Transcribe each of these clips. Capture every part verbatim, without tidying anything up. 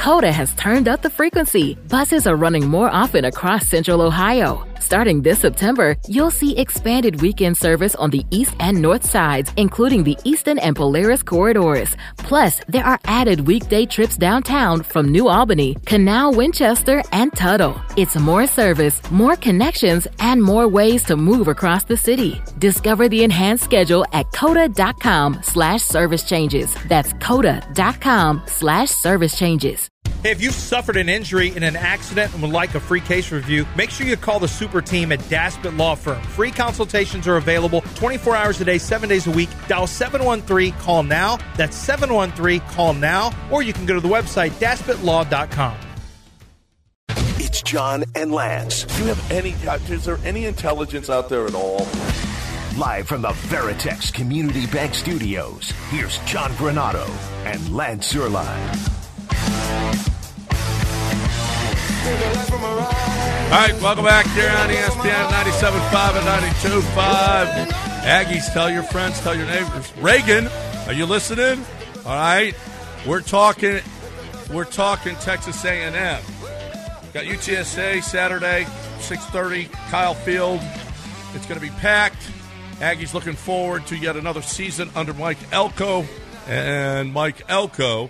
COTA has turned up the frequency. Buses are running more often across Central Ohio. Starting this September, you'll see expanded weekend service on the east and north sides, including the Eastern and Polaris corridors. Plus, there are added weekday trips downtown from New Albany, Canal, Winchester, and Tuttle. It's more service, more connections, and more ways to move across the city. Discover the enhanced schedule at COTA.com slash service changes. That's COTA.com slash service changes. Hey, if you've suffered an injury in an accident and would like a free case review, make sure you call the super team at Daspit Law Firm. Free consultations are available twenty-four hours a day, seven days a week. Dial seven one three, call now. That's seven one three, call now. Or you can go to the website, daspit law dot com. It's John and Lance. Do you have any, is there any intelligence out there at all? Live from the Veritex Community Bank Studios, here's John Granado and Lance Zierlein. All right, welcome back here on E S P N ninety-seven point five and ninety-two point five. Aggies, tell your friends, tell your neighbors. Reagan, are you listening? All right, we're talking, we're talking Texas A and M. Got U T S A Saturday, six thirty, Kyle Field. It's going to be packed. Aggies looking forward to yet another season under Mike Elko, and Mike Elko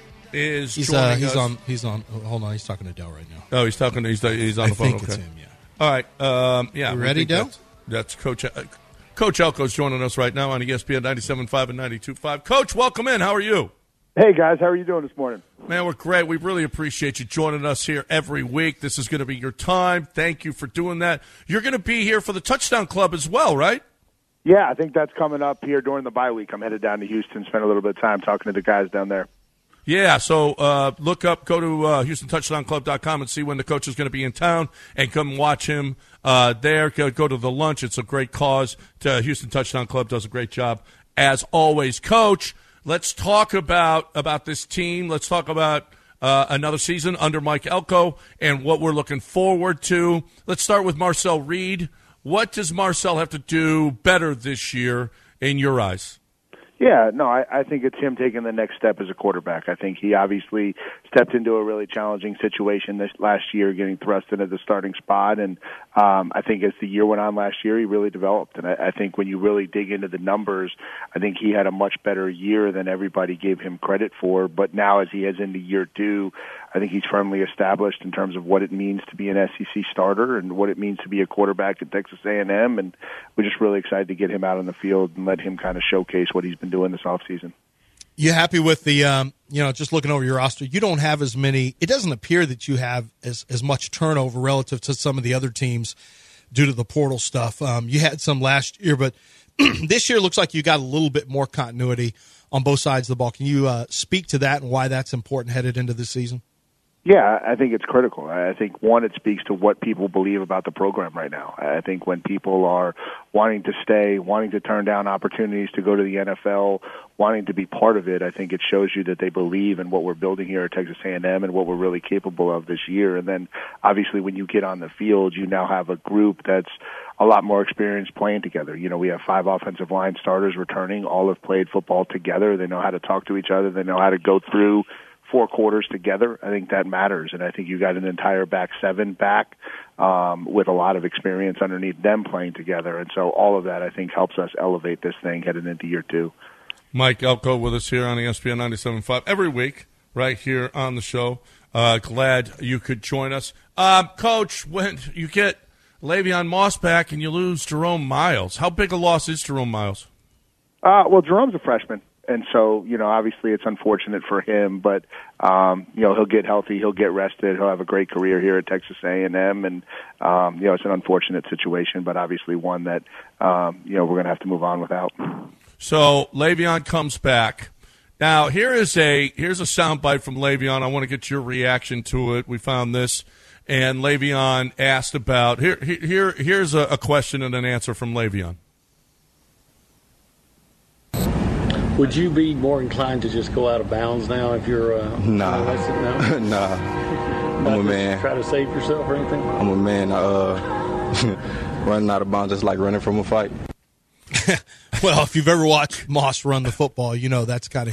is he's, joining uh, he's us. on. He's on. Hold on, he's talking to Dell right now. Oh, he's talking. He's he's on I the phone. think Okay. it's him. Yeah. All right. Um, yeah. You we ready, think Dell? That's, that's Coach uh, Coach Elko's joining us right now on E S P N ninety-seven point five and ninety-two point five. Coach, welcome in. How are you? Hey guys, how are you doing this morning? Man, we're great. We really appreciate you joining us here every week. This is going to be your time. Thank you for doing that. You're going to be here for the Touchdown Club as well, right? Yeah, I think that's coming up here during the bye week. I'm headed down to Houston, spend a little bit of time talking to the guys down there. Yeah, so uh, look up, go to uh, Houston Touchdown Club dot com and see when the coach is going to be in town and come watch him uh, there. Go, go to the lunch. It's a great cause. To Houston Touchdown Club does a great job, as always. Coach, let's talk about, about this team. Let's talk about uh, another season under Mike Elko and what we're looking forward to. Let's start with Marcel Reed. What does Marcel have to do better this year in your eyes? Yeah, no, I, I think it's him taking the next step as a quarterback. I think he obviously stepped into a really challenging situation this last year, getting thrust into the starting spot. And um, I think as the year went on last year, he really developed. And I, I think when you really dig into the numbers, I think he had a much better year than everybody gave him credit for. But now as he heads into year two, I think he's firmly established in terms of what it means to be an S E C starter and what it means to be a quarterback at Texas A and M. And we're just really excited to get him out on the field and let him kind of showcase what he's been doing this offseason. You happy with the, um, you know, just looking over your roster, you don't have as many, it doesn't appear that you have as, as much turnover relative to some of the other teams due to the portal stuff. Um, you had some last year, but this year looks like you got a little bit more continuity on both sides of the ball. Can you uh, speak to that and why that's important headed into this season? Yeah, I think it's critical. I think, one, it speaks to what people believe about the program right now. I think when people are wanting to stay, wanting to turn down opportunities to go to the N F L, wanting to be part of it, I think it shows you that they believe in what we're building here at Texas A and M and what we're really capable of this year. And then, obviously, when you get on the field, you now have a group that's a lot more experienced playing together. You know, we have five offensive line starters returning. All have played football together. They know how to talk to each other. They know how to go through four quarters together. I think that matters, and I think you got an entire back seven back um, with a lot of experience underneath them playing together, and so all of that, I think, helps us elevate this thing heading into year two. Mike Elko with us here on E S P N ninety-seven point five every week right here on the show. Uh, glad you could join us. Um, Coach, when you get Le'Veon Moss back and you lose Jerome Miles, how big a loss is Jerome Miles? Uh, well, Jerome's a freshman. And so, you know, obviously it's unfortunate for him, but, um, you know, he'll get healthy, he'll get rested, he'll have a great career here at Texas A and M, and, um, you know, it's an unfortunate situation, but obviously one that, um, you know, we're going to have to move on without. So Le'Veon comes back. Now, here is a here's a soundbite from Le'Veon. I want to get your reaction to it. We found this, and Le'Veon asked about, here, here here's a, a question and an answer from Le'Veon. Would you be more inclined to just go out of bounds now if you're uh, nah. now? nah. I'm a man. Try to save yourself or anything? I'm a man. Uh, running out of bounds is like running from a fight. Well, if you've ever watched Moss run the football, you know that's kind of his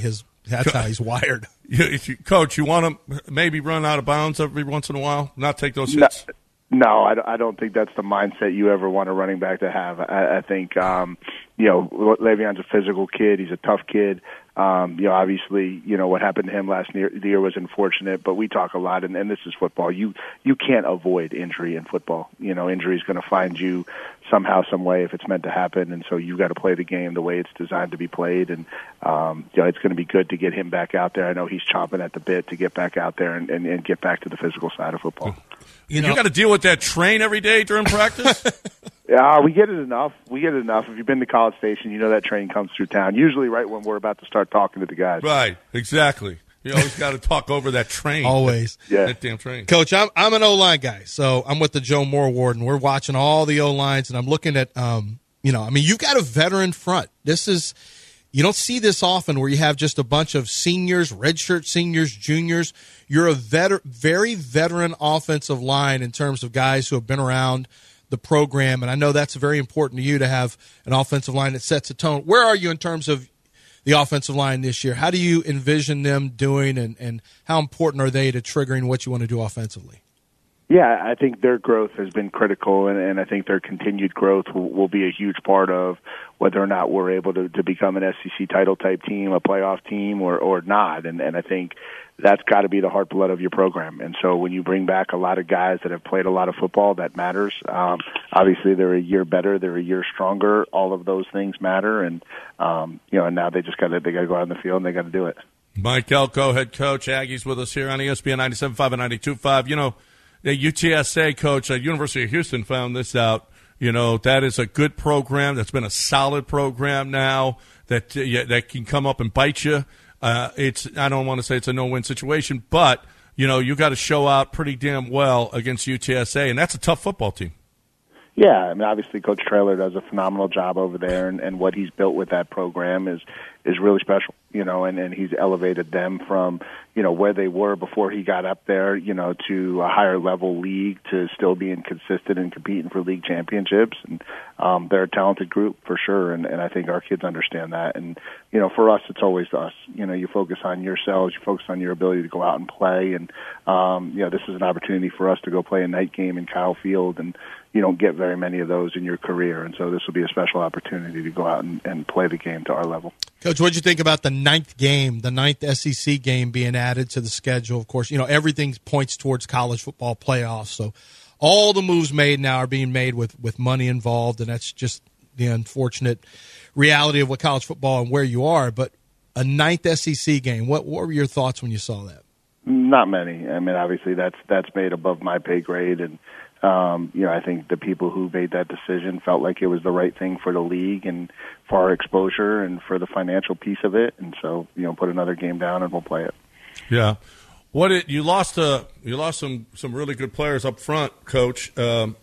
That's how he's wired. You, if you, Coach, you want to maybe run out of bounds every once in a while, not take those No. hits? No, I, I don't think that's the mindset you ever want a running back to have. I, I think, um, you know, Le'Veon's a physical kid. He's a tough kid. Um, you know, obviously, you know, what happened to him last year, the year was unfortunate, but we talk a lot, and, and this is football. You you can't avoid injury in football. You know, injury is going to find you somehow, some way if it's meant to happen, and so you've got to play the game the way it's designed to be played, and, um, you know, it's going to be good to get him back out there. I know he's chomping at the bit to get back out there and, and, and get back to the physical side of football. You, know, you got to deal with that train every day during practice? Yeah, we get it enough. We get it enough. If you've been to College Station, you know that train comes through town, usually right when we're about to start talking to the guys. Right, exactly. You always got to talk over that train. Always. Yeah. That damn train. Coach, I'm I'm an O-line guy, so I'm with the Joe Moore Award, and we're watching all the O-lines, and I'm looking at, um, you know, I mean, you've got a veteran front. This is, you don't see this often where you have just a bunch of seniors, redshirt seniors, juniors. You're a veter- very veteran offensive line in terms of guys who have been around the program, and I know that's very important to you to have an offensive line that sets a tone. Where are you in terms of the offensive line this year? How do you envision them doing, and, and how important are they to triggering what you want to do offensively? Yeah, I think their growth has been critical, and, and I think their continued growth will, will be a huge part of whether or not we're able to, to become an S E C title-type team, a playoff team, or, or not. And, and I think that's got to be the heart blood of your program. And so when you bring back a lot of guys that have played a lot of football, that matters. Um, obviously, they're a year better, they're a year stronger. All of those things matter, and um, you know, and now they just got to they got to go out in the field and they got to do it. Mike Elko, head coach, Aggies, with us here on E S P N ninety-seven point five and ninety-two point five. You know, the U T S A coach at University of Houston found this out. You know, that is a good program. That's been a solid program now that uh, yeah, that can come up and bite you. Uh, it's I don't want to say it's a no-win situation, but, you know, you got to show out pretty damn well against U T S A, and that's a tough football team. Yeah, I mean, obviously Coach Traylor does a phenomenal job over there, and, and what he's built with that program is is really special, you know, and, and he's elevated them from, you know, where they were before he got up there, you know, to a higher level league, to still being consistent and competing for league championships. And um, they're a talented group for sure, and, and I think our kids understand that. And, you know, for us, it's always us. You know, you focus on yourselves, you focus on your ability to go out and play, and, um, you know, this is an opportunity for us to go play a night game in Kyle Field, and you don't get very many of those in your career, and so this will be a special opportunity to go out and, and play the game to our level. Coach, what did you think about the ninth game, the ninth S E C game being added to the schedule? Of course, you know, everything points towards college football playoffs, so all the moves made now are being made with, with money involved, and that's just the unfortunate reality of what college football and where you are. But a ninth S E C game, what, what were your thoughts when you saw that? Not many. I mean, obviously that's that's made above my pay grade, and Um, you know, I think the people who made that decision felt like it was the right thing for the league and for our exposure and for the financial piece of it. And so, you know, put another game down and we'll play it. Yeah. What it, you lost uh, you lost some, some really good players up front, Coach, um,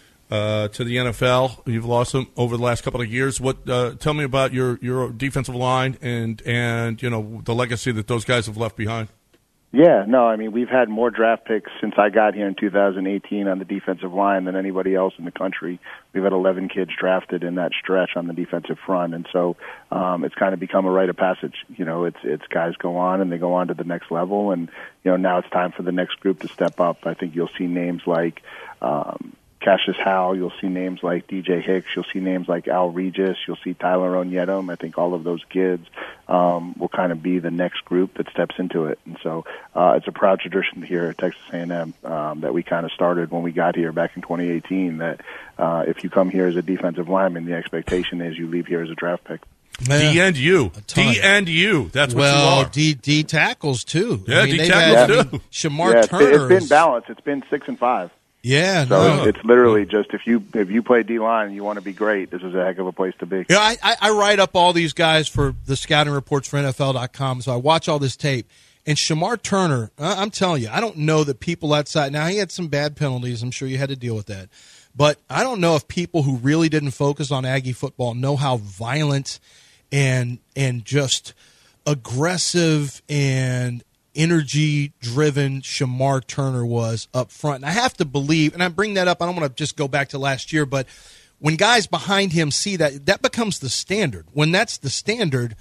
uh, to the N F L. You've lost them over the last couple of years. What? Uh, tell me about your, your defensive line and, and, you know, the legacy that those guys have left behind. Yeah, no, I mean, we've had more draft picks since I got here in two thousand eighteen on the defensive line than anybody else in the country. We've had eleven kids drafted in that stretch on the defensive front, and so um, it's kind of become a rite of passage. You know, it's it's guys go on and they go on to the next level, and, you know, now it's time for the next group to step up. I think you'll see names like um, Cassius Howell, you'll see names like D J Hicks, you'll see names like Al Regis, you'll see Tyler Onyedum. I think all of those kids um, will kind of be the next group that steps into it. And so uh, it's a proud tradition here at Texas A and M um, that we kind of started when we got here back in twenty eighteen, that uh, if you come here as a defensive lineman, the expectation is you leave here as a draft pick. Yeah. D and U. D and U. That's what well, you are. D, D tackles, too. Yeah, I mean, D tackles, had, too. I mean, Shamar yeah, it's Turner. been, it's been balanced. It's been six and five. Yeah, so no. it's literally just if you if you play D line and you want to be great, this is a heck of a place to be. Yeah, I, I, I write up all these guys for the scouting reports for N F L dot com, so I watch all this tape. And Shamar Turner, I'm telling you, I don't know that people outside. Now, he had some bad penalties. I'm sure you had to deal with that. But I don't know if people who really didn't focus on Aggie football know how violent and and just aggressive and energy-driven Shamar Turner was up front. And I have to believe, and I bring that up, I don't want to just go back to last year, but when guys behind him see that, that becomes the standard. When that's the standard,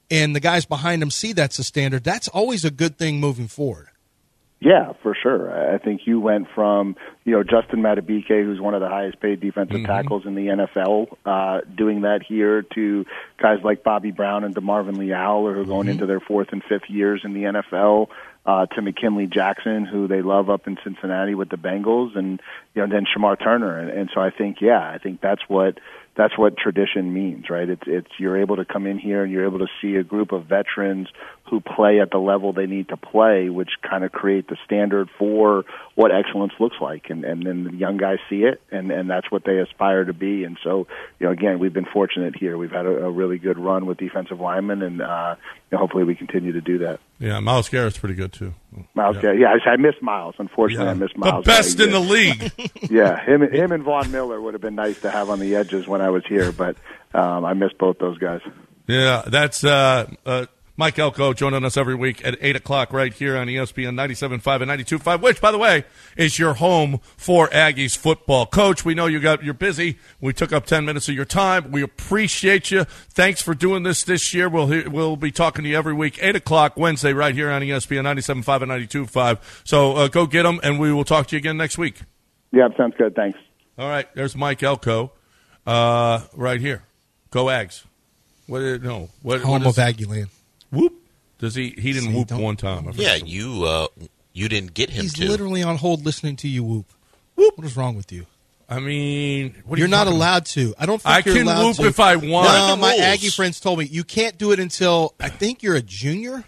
and the guys behind him see that's the standard, that's always a good thing moving forward. Yeah, for sure. I think you went from, you know, Justin Madubuike, who's one of the highest paid defensive mm-hmm. tackles in the N F L, uh, doing that here, to guys like Bobby Brown and DeMarvin Leal, who are going mm-hmm. into their fourth and fifth years in the N F L, uh, to McKinley Jackson, who they love up in Cincinnati with the Bengals, and, you know, then Shamar Turner. And, and so I think, yeah, I think that's what that's what tradition means, right? It's it's you're able to come in here and you're able to see a group of veterans who play at the level they need to play, which kind of create the standard for what excellence looks like. And, and then the young guys see it, and, and that's what they aspire to be. And so, you know, again, we've been fortunate here. We've had a, a really good run with defensive linemen, and uh, you know, hopefully we continue to do that. Yeah, Myles Garrett's pretty good, too. Myles yeah. Garrett. Yeah, I, I miss Myles. Unfortunately, yeah. I miss Myles. The best in the league. yeah, him, him and Von Miller would have been nice to have on the edges when I was here, but um, I miss both those guys. Yeah, that's uh, uh, Mike Elko joining us every week at eight o'clock right here on E S P N ninety-seven point five and ninety-two point five, which, by the way, is your home for Aggies football. Coach, we know you got, you're busy. We took up ten minutes of your time. We appreciate you. Thanks for doing this this year. We'll we'll be talking to you every week, eight o'clock Wednesday right here on E S P N ninety-seven point five and ninety-two point five. So uh, go get them, and we will talk to you again next week. Yeah, sounds good. Thanks. All right, there's Mike Elko uh, right here. Go Ags. What? No. What? Home what is, of Aggie Land. Whoop. Does he? He didn't See, whoop don't- one time. I Yeah, forgot. you uh, you didn't get him He's to. literally on hold listening to you whoop. Whoop. What is wrong with you? I mean, what are You're you not talking allowed to. I don't think I you're can allowed whoop to. if I want. No, The my rules. Aggie friends told me you can't do it until I think you're a junior.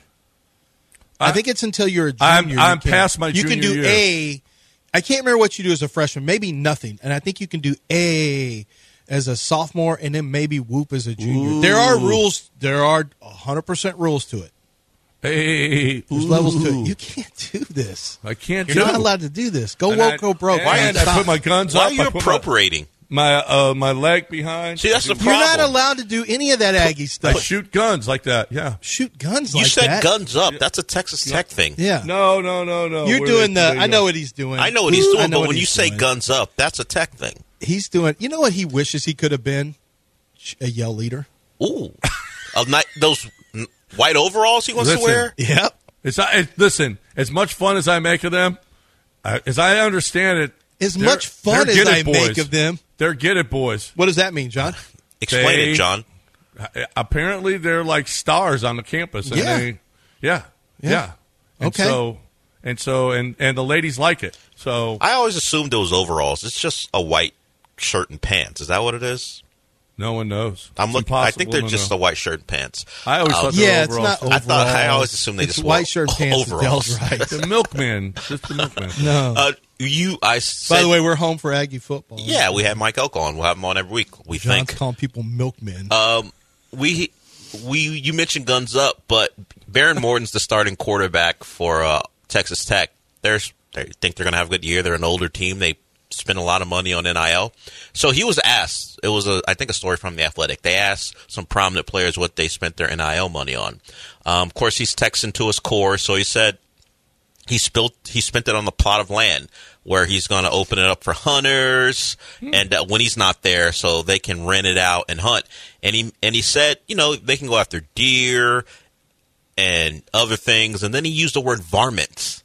I, I- think it's until you're a I'm- junior. I'm you can- past my You can junior do year. A. I can't remember what you do as a freshman. Maybe nothing. And I think you can do A as a sophomore, and then maybe whoop as a junior. Ooh. There are rules. There are one hundred percent rules to it. Hey, There's ooh. levels to it. You can't do this. I can't You're do not it. allowed to do this. Go And woke, I- go broke. And I Stop. put my guns Why up. are you I put my- appropriating? My uh, my leg behind. See, that's the You're problem. not allowed to do any of that Aggie I stuff. shoot guns like that. Yeah. Shoot guns You like said that. guns up. That's a Texas Tech thing. Yeah. No, no, no, no. You're Where doing they- the. they I go. know what he's doing. I know what he's I doing, know but what when you he's say doing. guns up, that's a Tech thing. he's doing. You know what he wishes he could have been? A yell leader. Ooh, of night, those n- white overalls he wants Listen. to wear. Yep. It's not, it, listen. As much fun as I make of them, uh, as I understand it, As they're- much fun they're as get I it make boys. of them. They're get it boys. What does that mean, John? Explain They- it, John. Uh, Apparently, they're like stars on the campus. And Yeah. They, yeah. Yeah. Yeah. And Okay. So, and so, and and the ladies like it. So I always assumed it was overalls. It's just a white shirt and pants. Is that what it is? no one knows. I'm It's looking. I think impossible they're to just know. a white shirt and pants. I always Uh, thought they were Yeah, it's overalls. not. I thought- I overalls. always assumed they it's just white wore shirt and pants. overalls. Dell's right. The milkman, just the milkman. No. Uh, you, I said, By the way, we're home for Aggie football. yeah, we had Mike Elko on. We'll have him on every week. We John's think. calling people milkmen. Um, we we you mentioned guns up, but Baron Morton's the starting quarterback for uh, Texas Tech. There's they think they're going to have a good year. They're an older team. They spend a lot of money on N I L. So he was asked. It was a I think a story from The Athletic. They asked some prominent players what they spent their N I L money on. Um, of course, he's Texan to his core, so he said he spent he spent it on the plot of land where he's going to open it up for hunters, and uh, when he's not there, so they can rent it out and hunt. And he and he said, you know, they can go after deer and other things. And then he used the word varmints.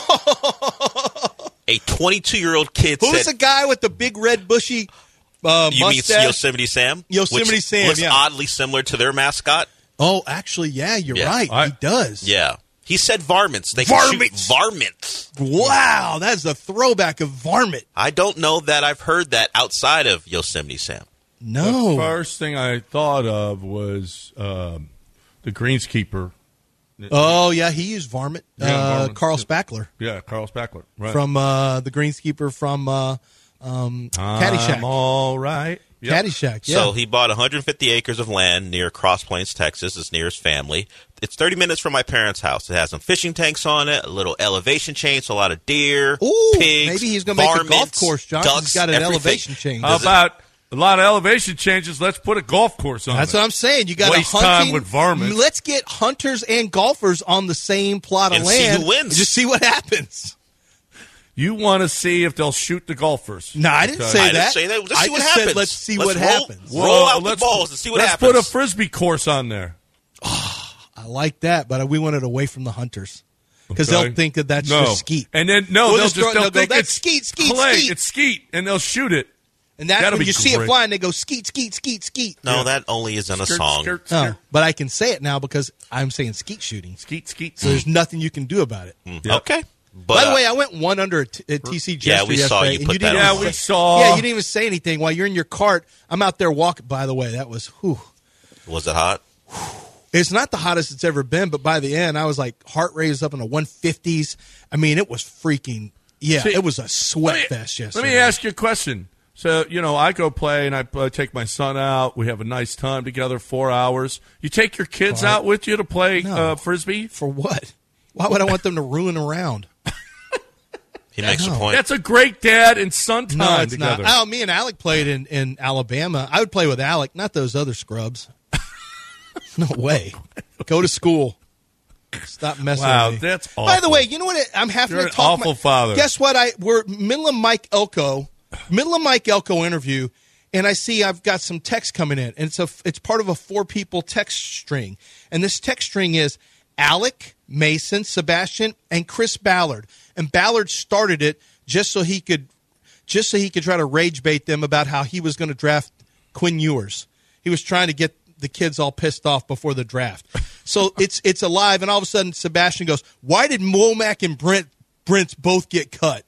A twenty-two-year-old kid Who's said, the guy with the big red bushy uh, "You mean mustache? Yosemite Sam? Yosemite Which Sam, looks yeah. oddly similar to their mascot." Oh, actually, yeah, you're Yeah. right. I- he does. Yeah, he said varmints. They can Varmints. shoot varmints. Wow, that's a throwback of varmint. I don't know that I've heard that outside of Yosemite Sam. No. The first thing I thought of was um, the greenskeeper. Oh, yeah, he used varmint. Yeah, uh, varmint. Carl Spackler Yeah, Carl Spackler. Right. from uh, the greenskeeper from uh, um, I'm Caddyshack. all right. Yep. Caddyshack, yeah. So he bought one hundred fifty acres of land near Cross Plains, Texas. It's near his family. It's thirty minutes from my parents' house. It has some fishing tanks on it, a little elevation change, so a lot of deer, Ooh, pigs, maybe he's going to make a golf varmints, course, John. ducks, He's got an everything. elevation change. How about a lot of elevation changes? Let's put a golf course on That's it. what I'm saying. You got Waste a time hunting, with varmints. Let's get hunters and golfers on the same plot of And see land. who wins. and just see what happens. You want to see if they'll shoot the golfers. No, I didn't Okay. say I that. didn't say that. Let's I see what just happens. said let's see Let's what roll- happens. Roll out the let's- balls and see what let's happens. put a frisbee course on there. I like that, but we want it away from the hunters because Okay. they'll think that that's No. just skeet. And then no, We'll they'll just just throw- they'll they'll go, think "That's it's skeet, skeet, play, skeet." it's skeet, and they'll shoot it. And that's That'll when be you see it great. flying, they go skeet, skeet, skeet, skeet. No, that only is in a Skirt, song. skirt, Oh, skirt. but I can say it now because I'm saying skeet shooting. Skeet, skeet. So there's nothing you can do about it. Mm, Okay. But, By the uh, way, I went one under at, T- at T C Jester Yeah, we saw yesterday, you and put you that didn't on. even Yeah, we say- saw. Yeah, you didn't even say anything while you're in your cart. I'm out there walking. By the way, that was whew. was it hot? It's not the hottest it's ever been, but by the end, I was like heart rate was up in the one fifties. I mean, it was freaking. Yeah, See, it was a sweat Let me- fest yesterday. Let me ask you a question. So, you know, I go play and I uh, take my son out. We have a nice time together, four hours. You take your kids What? out with you to play No. uh, Frisbee? For what? Why would I want them to ruin a round? He makes a No. point. That's a great dad and son time No, it's together. not. Oh, me and Alec played in, in Alabama. I would play with Alec, not those other scrubs. No way. Go to school. Stop messing Wow, with me. that's By the awful. way, you know what? I'm having You're to an talk. awful my, father. Guess what? I we're middle of Mike Elko, middle of Mike Elko interview, and I see I've got some text coming in, and it's a it's part of a four people text string, and this text string is Alec, Mason, Sebastian, and Chris Ballard, and Ballard started it just so he could just so he could try to rage bait them about how he was going to draft Quinn Ewers. He was trying to get the kids all pissed off before the draft. So it's it's alive, and all of a sudden Sebastian goes, "Why did Womack and Brent Brents both get cut?"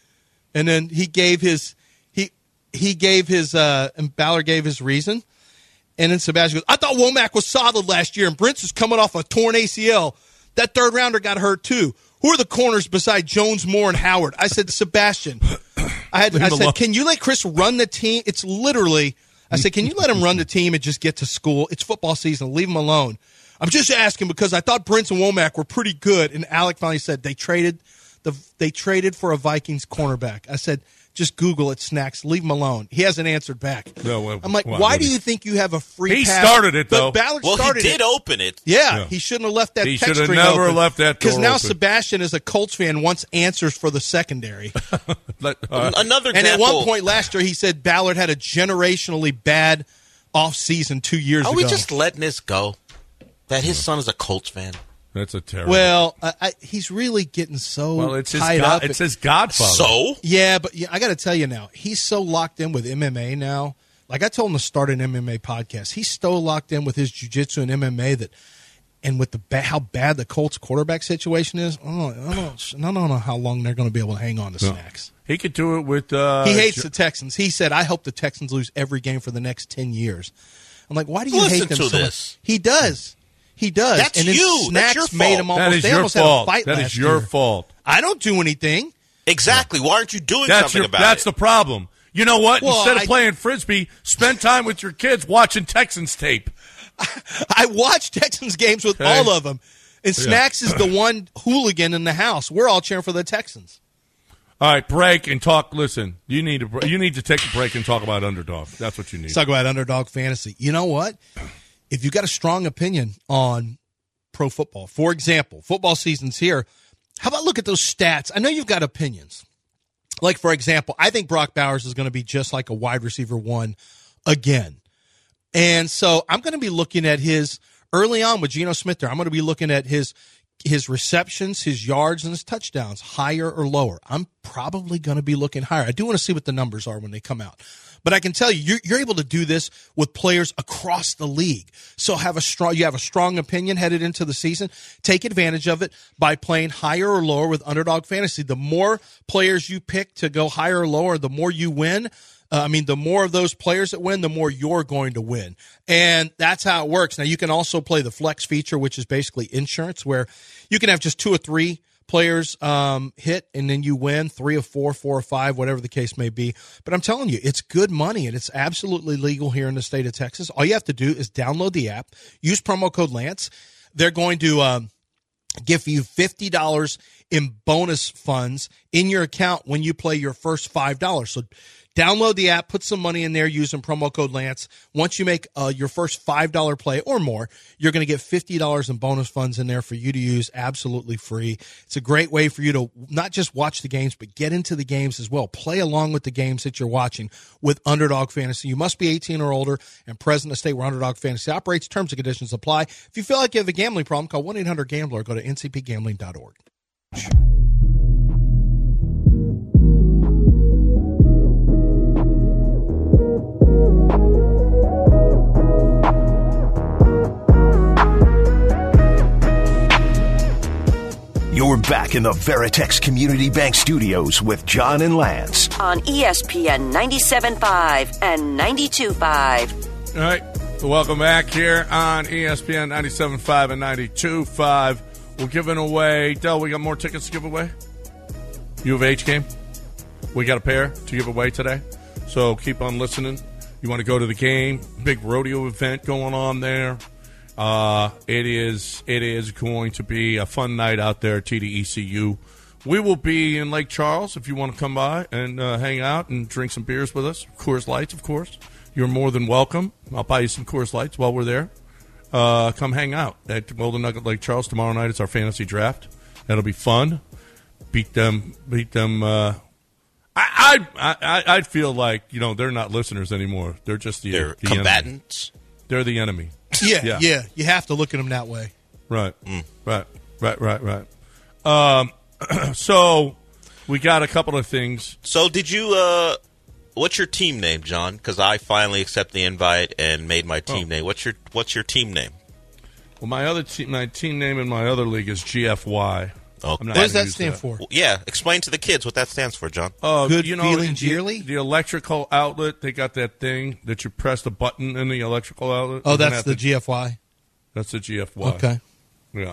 And then he gave his he he gave his uh, and Ballard gave his reason, and then Sebastian goes, "I thought Womack was solid last year, and Brents is coming off a torn A C L. That third rounder got hurt too. Who are the corners beside Jones, Moore, and Howard?" I said, "Sebastian." I had Leave I him said, alone. "Can you let Chris run the team?" It's literally. I said, "Can you let him run the team and just get to school? It's football season. Leave him alone." I'm just asking because I thought Brents and Womack were pretty good. And Alec finally said they traded the they traded for a Vikings cornerback. I said, "Just Google it, Snacks. Leave him alone." He hasn't answered back. No, well, I'm like, well, why well, do you think you have a free He pass? started it, though. But Ballard well, started he did it. open it. Yeah, Yeah. he shouldn't have left that He text should have string never open. left that Because door now open. Sebastian, as a Colts fan, wants answers for the secondary. Let- uh, Another And at example. one point last year, he said Ballard had a generationally bad offseason two years Are ago. we just letting this go? That his son is a Colts fan. that's a terrible. Well, I, I, he's really getting so well, it's his tied god, up. it's his godfather. So? Yeah, but yeah, I got to tell you now, he's so locked in with M M A now. Like I told him to start an M M A podcast. He's so locked in with his jiu-jitsu and M M A that, and with the ba- how bad the Colts quarterback situation is, I don't, I don't, I don't know how long they're going to be able to hang on to No. Snacks. He could do it with. Uh, He hates Jo- the Texans. He said, "I hope the Texans lose every game for the next ten years." I'm like, why do you Listen hate them to so this. much? He does. He does. That's and then you. Snacks That's your made fault. him That almost. is they your almost fault. had a fight That last is your year. fault. I don't do anything. Exactly. Why aren't you doing That's something your. about That's it? the problem. You know what? Well, Instead of I- playing frisbee, spend time with your kids watching Texans tape. I watch Texans games with Okay. all of them, and Snacks is the one hooligan in the house. We're all cheering for the Texans. All right, break and talk. Listen, you need to you need to take a break and talk about underdog. That's what you need. Let's talk about underdog fantasy. You know what? If you've got a strong opinion on pro football, for example, football season's here. How about look at those stats? I know you've got opinions. Like, for example, I think Brock Bowers is going to be just like a wide receiver one again. And so I'm going to be looking at his early on with Geno Smith there. I'm going to be looking at his his receptions, his yards, and his touchdowns, higher or lower. I'm probably going to be looking higher. I do want to see what the numbers are when they come out. But I can tell you, you're, you're able to do this with players across the league. So have a strong, you have a strong opinion headed into the season. Take advantage of it by playing higher or lower with Underdog Fantasy. The more players you pick to go higher or lower, the more you win. Uh, I mean, the more of those players that win, the more you're going to win. And that's how it works. Now, you can also play the flex feature, which is basically insurance, where you can have just two or three players um, hit, and then you win three or four, four or five, whatever the case may be. But I'm telling you, it's good money, and it's absolutely legal here in the state of Texas. All you have to do is download the app, use promo code Lance. They're going to um, give you fifty dollars in bonus funds in your account when you play your first five dollars. So download the app, put some money in there using promo code Lance. Once you make uh, your first five dollars play or more, you're going to get fifty dollars in bonus funds in there for you to use absolutely free. It's a great way for you to not just watch the games, but get into the games as well. Play along with the games that you're watching with Underdog Fantasy. You must be eighteen or older and present in a state where Underdog Fantasy operates. Terms and conditions apply. If you feel like you have a gambling problem, call one eight hundred gambler or go to N C P gambling dot org. You're back in the Veritex Community Bank Studios with John and Lance on E S P N ninety-seven point five and ninety-two point five. All right, welcome back here on E S P N ninety-seven point five and ninety-two point five. We're giving away, Del, we got more tickets to give away. U of H game. We got a pair to give away today, so keep on listening. You want to go to the game? Big rodeo event going on there. Uh, it is it is going to be a fun night out there at T D E C U. We will be in Lake Charles if you want to come by and uh, hang out and drink some beers with us. Coors Lights, of course. You're more than welcome. I'll buy you some Coors Lights while we're there. Uh, come hang out at Golden Nugget Lake Charles tomorrow night. It's our fantasy draft. That'll be fun. Beat them. Beat them. Uh, I I I I'd feel like you know they're not listeners anymore. They're just the, they're the combatants. Enemy. They're the enemy. Yeah, yeah, yeah. You have to look at them that way. Right, mm. right, right, right, right. Um, so we got a couple of things. So did you? Uh, what's your team name, John? Because I finally accepted the invite and made my team oh. name. What's your What's your team name? Well, my other team, my team name in my other league is G F Y. Oh, what does that stand that. for? Well, yeah, explain to the kids what that stands for, John. Uh, Good you know, feeling the, yearly? The electrical outlet, they got that thing that you press the button in the electrical outlet. Oh, that's the, the G F Y? That's the G F Y. Okay. Yeah.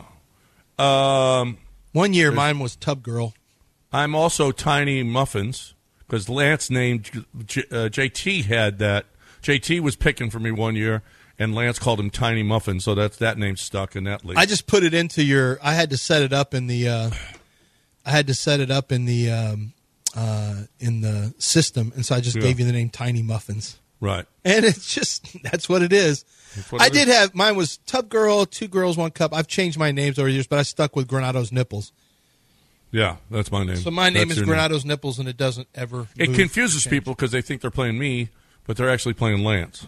Um, One year, mine was Tub Girl. I'm also Tiny Muffins because Lance named J- uh, J T had that. J T was picking for me one year, and Lance called him Tiny Muffin, so that's that name stuck in that league. I just put it into your. I had to set it up in the. Uh, I had to set it up in the um, uh, in the system, and so I just yeah. gave you the name Tiny Muffins. Right, and it's just that's what it is. What I it did is. have mine was Tub Girl, Two Girls, One Cup. I've changed my names over the years, but I stuck with Granado's Nipples. Yeah, that's my name. So my name that's is Granado's name. Nipples, and it doesn't ever. It move confuses people because they think they're playing me, but they're actually playing Lance.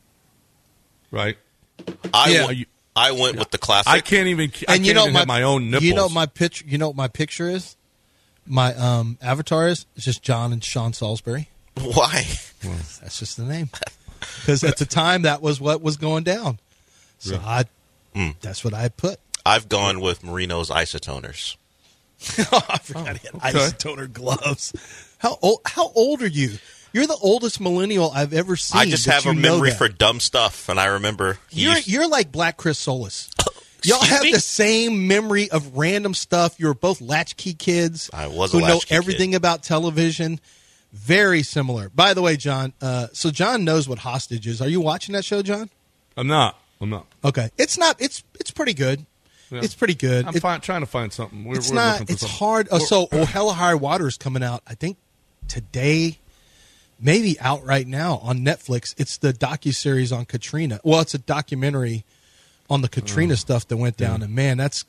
Right? I yeah. w- I went yeah. with the classic. I can't even. I and can't you know even my, have my own nipples. You know my picture. You know what my picture is. My um, avatar is. It's just John and Sean Salisbury. Why? Well, that's just the name. Because at the time that was what was going down. So yeah. I. Mm. That's what I put. I've gone with Merino's isotoners. oh, I forgot oh, he had okay. isotoner gloves. How old? How old are you? You're the oldest millennial I've ever seen. I just have a memory for dumb stuff, and I remember. You're used... you're like Black Chris Solis. Y'all have me? the same memory of random stuff. You're both latchkey kids. I was who a know latchkey everything kid. about television. Very similar. By the way, John. Uh, so John knows what Hostage is. Are you watching that show, John? I'm not. I'm not. Okay, it's not. It's it's pretty good. Yeah. It's pretty good. I'm it, fi- trying to find something. We're, it's we're not. looking for It's something. hard. Oh, so Oh Hell or High Water is coming out. I think today. Maybe out right now on Netflix. It's the docuseries on Katrina. Well, it's a documentary on the Katrina oh, stuff that went down. Yeah. And, man, that's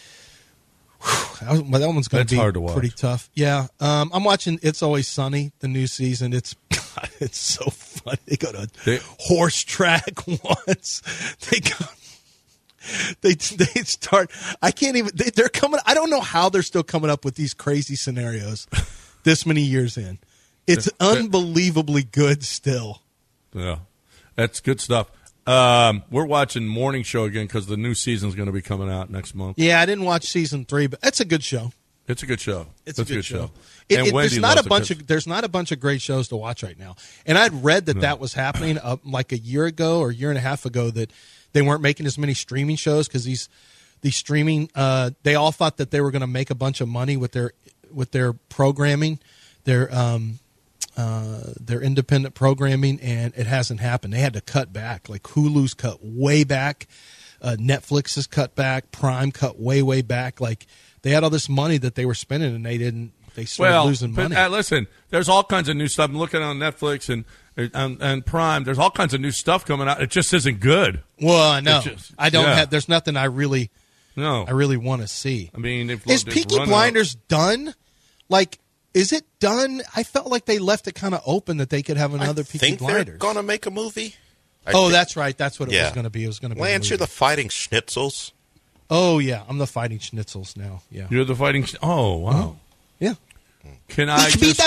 whew, that one's going to be hard to watch. Pretty tough. Yeah. Um, I'm watching It's Always Sunny, the new season. It's God, it's so funny. They go to a horse track once. They go. They they start. I can't even. They, they're coming. I don't know how they're still coming up with these crazy scenarios this many years in. It's unbelievably good still. Yeah, that's good stuff. Um, we're watching Morning Show again because the new season's going to be coming out next month. Yeah, I didn't watch season three, but it's a good show. It's a good show. It's that's a good, good show. show. It, and it, Wendy there's not a loves bunch it. of there's not a bunch of great shows to watch right now. And I'd read that no. that was happening uh, like a year ago or a year and a half ago that they weren't making as many streaming shows because these these streaming uh, they all thought that they were going to make a bunch of money with their with their programming, their um, uh, their independent programming, and it hasn't happened. They had to cut back. Like Hulu's cut way back, uh, Netflix has cut back, Prime cut way way back. Like they had all this money that they were spending, and they didn't. They started well, losing but, money. Uh, listen, there's all kinds of new stuff. I'm looking on Netflix and, and and Prime. There's all kinds of new stuff coming out. It just isn't good. Well, I know. Just, I don't yeah. have. There's nothing I really. No. I really want to see. I mean, they've is they've Peaky run Blinders out. done? Like, is it done? I felt like they left it kind of open that they could have another I Peaky think Blinders. they're going to make a movie. I oh, think, that's right. That's what it yeah. was going to be. It was going to be. Lance, you're the Fighting Schnitzels. Oh yeah, I'm the Fighting Schnitzels now. Yeah. You're the Fighting. Sh- oh wow. Uh-huh. Yeah. Can I just,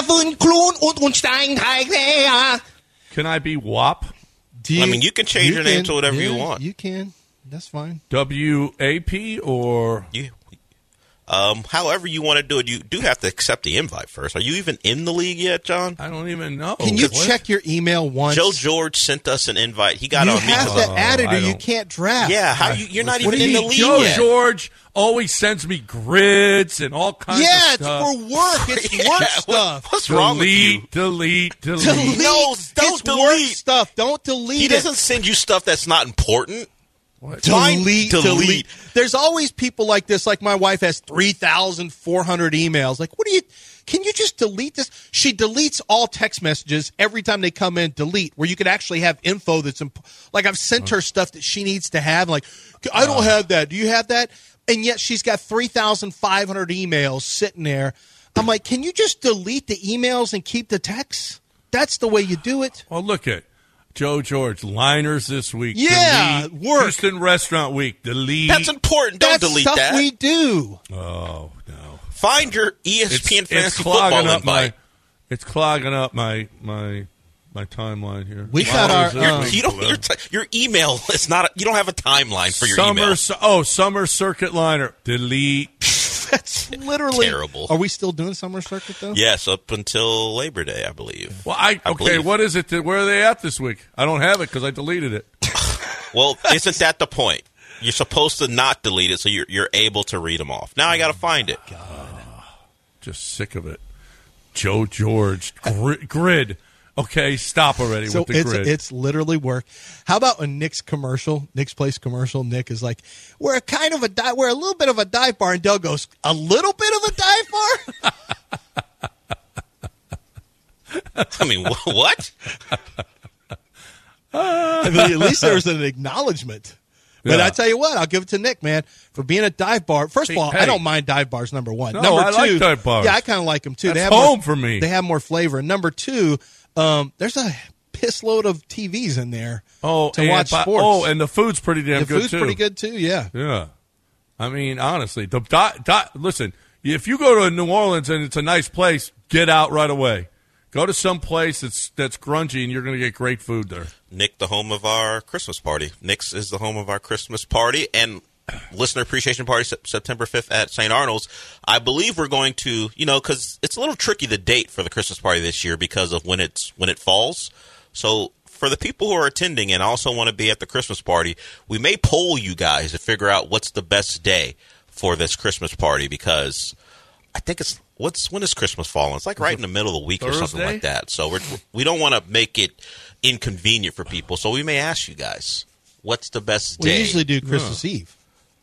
Can I be W A P? Do you, I mean, you can change you your name can, to whatever yeah, you want. You can. That's fine. W A P or You, um, however you want to do it. You do have to accept the invite first. Are you even in the league yet, John? I don't even know. Can you What? check your email once? Joe George sent us an invite. He got you on me. have 'cause- to add it, I or you don't- can't draft. Yeah, how you, you're not What even do in you the mean? league Joe yet. George always sends me grids and all kinds Yeah, of stuff. it's for work. It's Yeah, work what- stuff. what's wrong with you? delete, delete, delete. Delete. No, don't it's delete. work stuff. Don't delete He it. doesn't send you stuff that's not important. What? Fine, delete, delete. delete. There's always people like this. Like my wife has three thousand four hundred emails. Like, what do you? Can you just delete this? She deletes all text messages every time they come in. Delete, where you could actually have info that's imp- like I've sent her stuff that she needs to have. Like, I don't have that. Do you have that? And yet she's got three thousand five hundred emails sitting there. I'm like, can you just delete the emails and keep the text? That's the way you do it. Well, look at Joe George liners this week. Yeah, delete. work. Houston Restaurant Week. Delete. That's important. Don't That's delete stuff that. we do. Oh no. Find your E S P N it's fantasy clogging football up invite. my. It's clogging up my my my timeline here. We got our, Liners this um, week. You don't. Your, t- your email is not. A, you don't have a timeline for your summer, email. su- oh, summer circuit liner. Delete. That's literally Terrible. Are we still doing summer circuit though? Yes, up until Labor Day, I believe. Well, I, I okay. believe. What is it? That, where are they at this week? I don't have it because I deleted it. Well, isn't that the point? You're supposed to not delete it, so you're you're able to read them off. Now I got to find it. Just sick of it. Joe George grid. grid. Okay, stop already So with the it's grid. it's literally work. How about a Nick's commercial? Nick's Place commercial. Nick is like, we're a kind of a dive, we're a little bit of a dive bar, and Dell goes, a little bit of a dive bar. I mean, wh- what? I mean, at least there was an acknowledgement. But Yeah. I tell you what, I'll give it to Nick, man, for being a dive bar. First of Hey, all, hey. I don't mind dive bars. Number one, No, number I two, like dive bars. Yeah, I kind of like them too. That's they have home more, for me. They have more flavor. And number two, um, there's a piss load of T Vs in there. oh, to and watch by- sports. Oh, and the food's pretty damn the good food's too. pretty good too. Yeah. Yeah, I mean, honestly, the dot, dot, listen. If you go to New Orleans and it's a nice place, get out right away. Go to some place that's that's grungy, and you're going to get great food there. Nick, the home of our Christmas party. Nick's is the home of our Christmas party and listener appreciation party Sep- September fifth at Saint Arnold's. I believe we're going to, you know, because it's a little tricky the date for the Christmas party this year because of when it's when it falls. So for the people who are attending and also want to be at the Christmas party, we may poll you guys to figure out what's the best day for this Christmas party because I think it's what's when is Christmas falling? It's like right in the middle of the week or something Thursday? like that. So we're, we don't want to make it inconvenient for people. So we may ask you guys, what's the best We day? usually do Christmas Eve.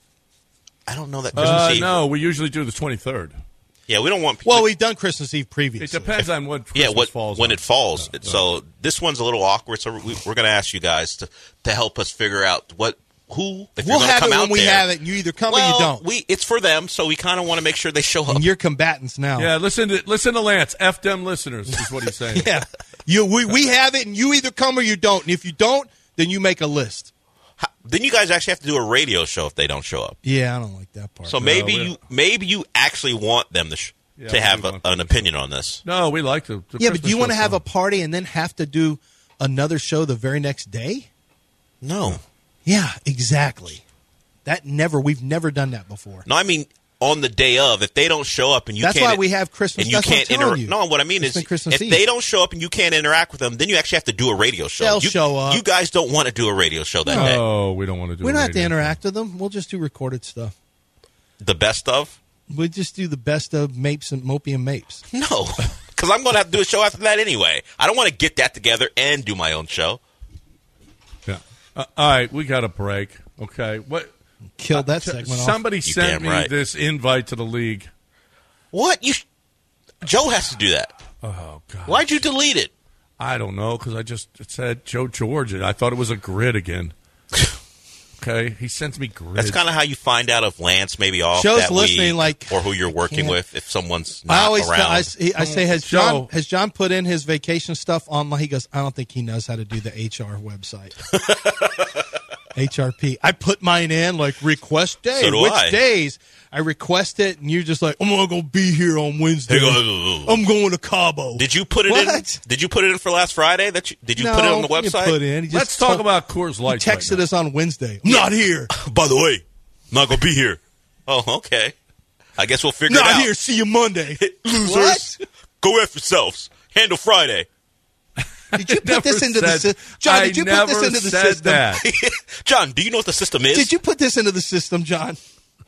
I don't know that Christmas Uh, Eve. no, we usually do the twenty-third. Yeah, we don't want people. Well, we've done Christmas Eve It previously. depends on what Christmas yeah, what, falls when on. it falls. Yeah, So this one's a little awkward. So we, we're going to ask you guys to, to help us figure out what who. If We'll you're gonna have come it out when we there. have it, and you either come well, or you don't. We it's for them, so we kind of want to make sure they show up. And you're combatants now. Yeah, listen to listen to Lance. F them listeners is what he's saying. Yeah. You, we, we have it, and you either come or you don't. And if you don't, then you make a list. How- Then you guys actually have to do a radio show if they don't show up. Yeah, I don't like that part. So maybe we- you maybe you actually want them to sh- Yeah, to we have do a, want them an to opinion on this. No, we like to. the yeah, but do Christmas you want to show's have a fun. party and then have to do another show the very next day? No, Yeah, exactly. That never. We've never done that before. no, I mean on the day of, if they don't show up and you That's can't, why we have Christmas. and you That's what I'm can't telling inter- you. No, what I mean It's is, been Christmas if Eve. they don't show up and you can't interact with them, then you actually have to do a radio show. They'll you, show up. You guys don't want to do a radio show that day. Oh, we don't want to do. We a don't have to radio interact with them. We'll just do recorded stuff. The best of We just do the best of Mapes and Mopey and Mapes. no, because I'm going to have to do a show after that anyway. I don't want to get that together and do my own show. Yeah. Uh, all right, we got a break. Okay. What Killed that Uh, t- segment off. Somebody You sent damn me right. this invite to the league. What? You? Sh- Joe has to do that. Oh, God. Why'd you delete it? I don't know, because I just it said Joe George, and I thought it was a grid again. Okay? He sends me grids. That's kind of how you find out if Lance may be off Joe's that listening, week, like, or who you're working can't- with if someone's not I always around. tell, I, I say, has John Joe. has John put in his vacation stuff online? He goes, I don't think he knows how to do the H R website. H R P. I put mine in, like, request day. So do Which I. days? I request it, and you're just like, I'm not going to be here on Wednesday. Hey, go- I'm going to Cabo. Did you put it What? in? Did you put it in for last Friday? That you, did you no, put it on the he didn't website? Put in. He just Let's talk told- about Coors Light. He texted right now. us on Wednesday. I'm not here. By the way, I'm not gonna be here. Oh, okay. I guess we'll figure it Not out. here. See you Monday. Losers. Go F yourselves. Handle Friday. Did you put Never this into the said- system? John, I did you put never this into the said system? that. John, do you know what the system is? Did you put this into the system, John?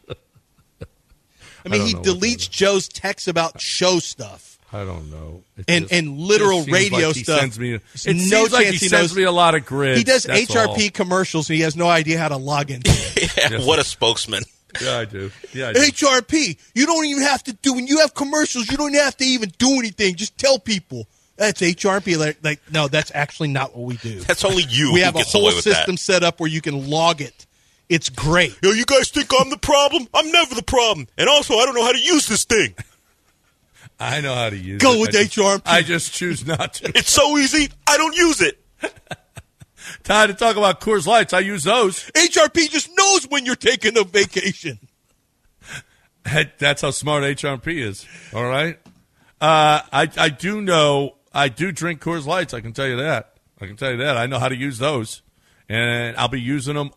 I mean, don't he know what that deletes Joe's texts about show stuff I don't know. It and just- and literal just seems radio like he stuff. Sends me, it There's seems no like chance he, he sends knows- me a lot of grids. He does that's H R P all. commercials, and he has no idea how to log into it. yeah, Yes. what a spokesman. Yeah, I do. Yeah, I do. H R P, you don't even have to do when you have commercials. You don't have to even do anything. Just tell people that's H R P. Like, like no, that's actually not what we do. That's only you We who have a gets whole away with system that. set up where you can log it. It's great. Yo, you guys think I'm the problem? I'm never the problem. And also, I don't know how to use this thing. I know how to use Go it. with I just- H R P. I just choose not to. It's so easy, I don't use it. Time to talk about Coors Lights. I use those. H R P just knows when you're taking a vacation. That's how smart H R P is. All right. Uh, I I do know. I do drink Coors Lights. I can tell you that. I can tell you that. I know how to use those, and I'll be using them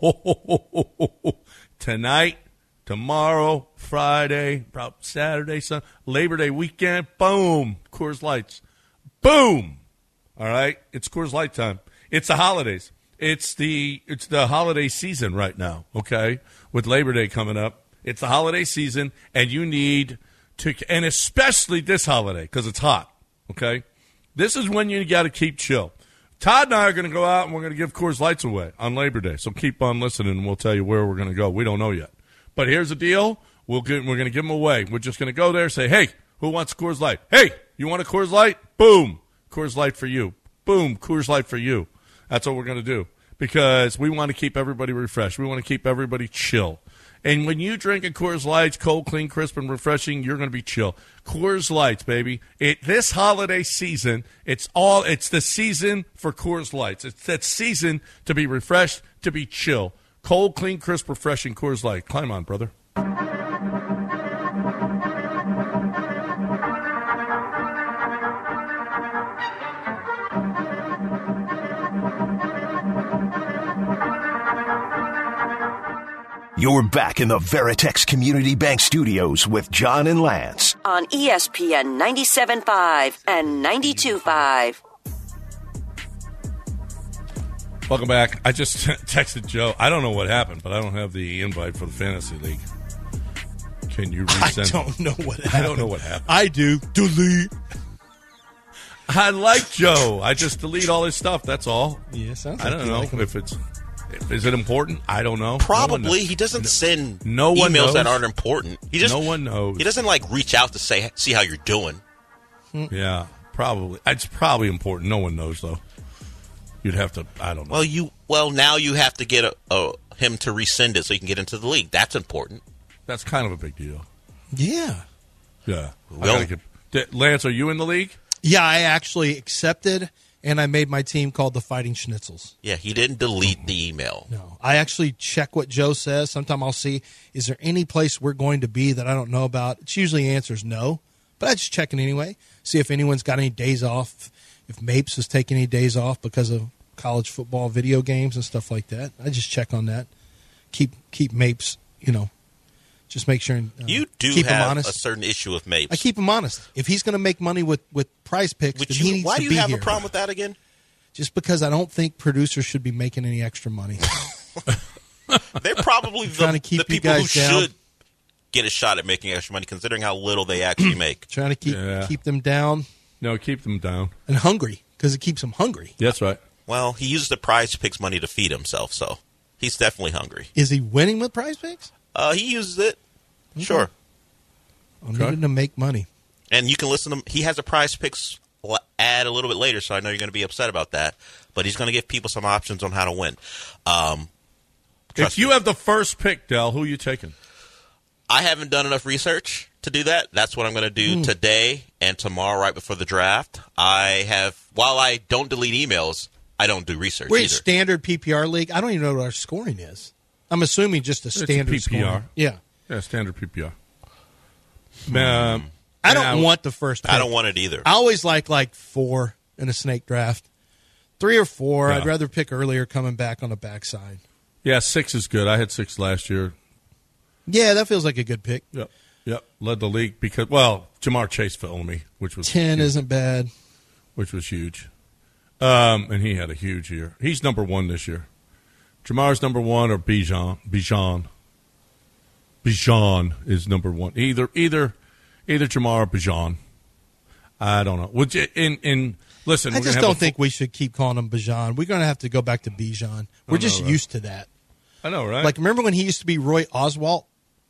oh, tonight, tomorrow, Friday, probably Saturday, Sunday, Labor Day weekend. Boom, Coors Lights. Boom. All right. It's Coors Light time. It's the holidays. It's the it's the holiday season right now. Okay, with Labor Day coming up. It's the holiday season, and you need to, and especially this holiday because it's hot, okay? This is when you got to keep chill. Todd and I are going to go out, and we're going to give Coors Lights away on Labor Day, so keep on listening, and we'll tell you where we're going to go. We don't know yet. But here's the deal. We'll get, we're going to give them away. We're just going to go there and say, hey, who wants Coors Light? Hey, you want a Coors Light? Boom, Coors Light for you. Boom, Coors Light for you. That's what we're going to do because we want to keep everybody refreshed. We want to keep everybody chill. And when you drink a Coors Lights, cold, clean, crisp, and refreshing, you're going to be chill. Coors Lights, baby. It this holiday season, it's all it's the season for Coors Lights. It's that season to be refreshed, to be chill. Cold, clean, crisp, refreshing Coors Light. Climb on, brother. You're back in the Veritex Community Bank Studios with John and Lance. On E S P N ninety-seven point five and ninety-two point five. Welcome back. I just texted Joe. I don't know what happened, but I don't have the invite for the fantasy league. Can you resend? I don't know what happened. I don't know what happened. I do. Delete. I like Joe. I just delete all his stuff. That's all. Yeah, sounds I like don't you know like him. if it's. Is it important? I don't know. No one Probably. knows. He doesn't send no one emails knows. that aren't important. He just No one knows. He doesn't like reach out to say see how you're doing. Yeah, probably. It's probably important. No one knows though. You'd have to. I don't know. Well, you well now you have to get a, a, him to resend it so you can get into the league. That's important. That's kind of a big deal. Yeah. Yeah. I Well- gotta get- Did- Lance, are you in the league? Yeah, I actually accepted, and I made my team called the Fighting Schnitzels. Yeah, he didn't delete the email. No, I actually check what Joe says. Sometimes I'll see, is there any place we're going to be that I don't know about? It's usually answers no, but I just check it anyway. See if anyone's got any days off, if Mapes is taking any days off because of college football video games and stuff like that. I just check on that. Keep keep Mapes, you know, just make sure uh, You do keep him have honest. a certain issue with Mapes. I keep him honest. If he's going to make money with, with prize picks, Would then you- he needs why to do you be have here. a problem with that again? Just because I don't think producers should be making any extra money. They're probably Trying the, to keep the you people who guys down. should get a shot at making extra money, considering how little they actually make. Trying to keep Yeah. keep them down No, keep them down. and hungry because it keeps them hungry. That's right. Well, he uses the prize picks money to feed himself, so He's definitely hungry. Is he winning with Prize Picks? Uh, he uses it. Okay. Sure. I'm okay. needing to make money. And you can listen to him. He has a Prize Picks ad a little bit later, so I know you're going to be upset about that. But he's going to give people some options on how to win. Um, if you me. have the first pick, Del, who are you taking? I haven't done enough research to do that. That's what I'm going to do mm. today and tomorrow right before the draft. I have, while I don't delete emails, I don't do research We're either. in standard P P R league. I don't even know what our scoring is. I'm assuming just a standard it's a P P R. Scoring. Yeah. Yeah, standard P P R. Hmm. Um, I don't I, want the first pick. I don't want it either. I always like like four in a snake draft. Three or four. Yeah. I'd rather pick earlier coming back on the backside. Yeah, six is good. I had six last year. Yeah, that feels like a good pick. Yep. Yep. Led the league because, well, Jamar Chase fell on me, which was ten huge, isn't bad. Which was huge. Um, and he had a huge year. He's number one this year. Jamar's number one or Bijan. Bijan. Bijan is number one. Either either either Jamar or Bijan. I don't know. Would you, in in listen, I just don't think we should keep calling him Bijan. We're going to have to go back to Bijan. We're know, just right? used to that. I know, right? Like, remember when he used to be Roy Oswalt?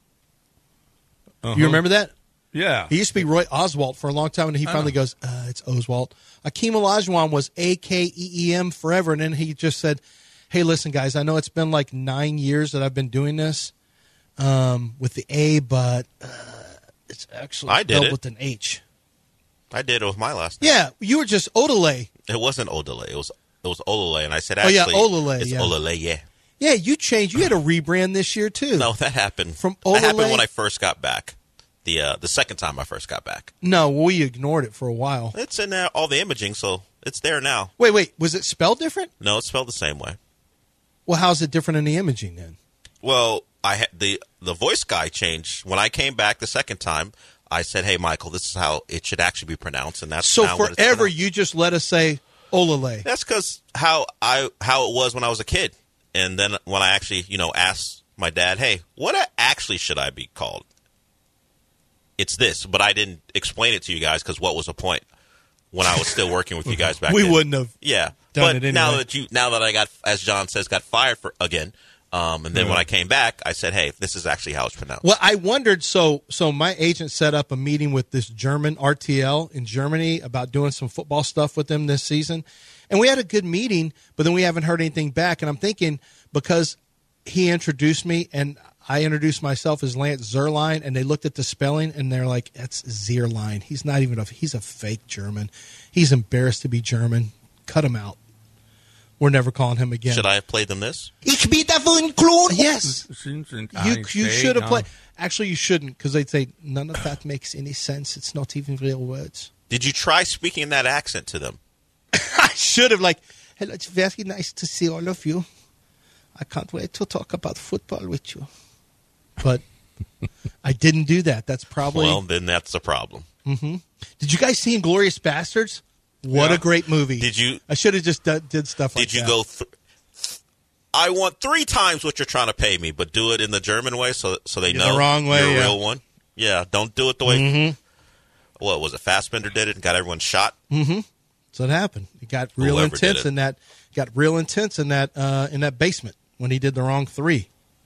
Uh-huh. You remember that? Yeah. He used to be Roy Oswalt for a long time, and he finally goes, uh, it's Oswalt. Akeem Olajuwon was A K E E M forever, and then he just said, hey, listen, guys, I know it's been like nine years that I've been doing this um, with the A, but uh, it's actually I did spelled it. with an H. I did it with my last name. Yeah, you were just Odele. It wasn't Odele. It was it was Olale, and I said, Oh, actually, yeah, Olale, it's yeah. Olale, yeah. Yeah, you changed. You had a rebrand this year, too. No, that happened. From That happened Olale? when I first got back. The uh, the second time I first got back. No, we ignored it for a while. It's in there, all the imaging, so it's there now. Wait, wait, was it spelled different? No, it's spelled the same way. Well, how's it different in the imaging then? Well, I had the the voice guy changed when I came back the second time. I said, "Hey, Michael, this is how it should actually be pronounced," and that's so now what it's forever pronounced. you just let us say Olale. That's because how I how it was when I was a kid, and then when I actually you know asked my dad, "Hey, what actually should I be called?" It's this, but I didn't explain it to you guys because what was the point when I was still working with you guys back we then? We wouldn't have. Yeah, done but it anyway. now that you now that I got, as John says, got fired for again, um, and then Yeah. when I came back, I said, "Hey, this is actually how it's pronounced." Well, I wondered. So, so my agent set up a meeting with this German R T L in Germany about doing some football stuff with them this season, and we had a good meeting. But then we haven't heard anything back, and I'm thinking because he introduced me and I introduced myself as Lance Zierlein, and they looked at the spelling and they're like, "That's Zierlein. He's not even a. He's a fake German. He's embarrassed to be German. Cut him out. We're never calling him again." Should I have played them this? Ich bin davon klon. Yes. You you should have played. Actually, you shouldn't because they'd say none of that makes any sense. It's not even real words. Did you try speaking in that accent to them? I should have. Like, hello, it's very nice to see all of you. I can't wait to talk about football with you. But I didn't do that. That's probably. Well, then that's the problem. Mm-hmm. Did you guys see Inglourious Bastards? What Yeah. a great movie! Did you? I should have just done, did stuff like that. Did you go? Th- I want three times what you're trying to pay me, but do it in the German way, so so they The know wrong way, you're a yeah. real one. Yeah, don't do it the way. Mhm. What was it? Fassbender did it and got everyone shot. Mm-hmm. So it happened. It got real Whoever did intense it. in that. Got real intense in that uh, in that basement when he did the wrong three.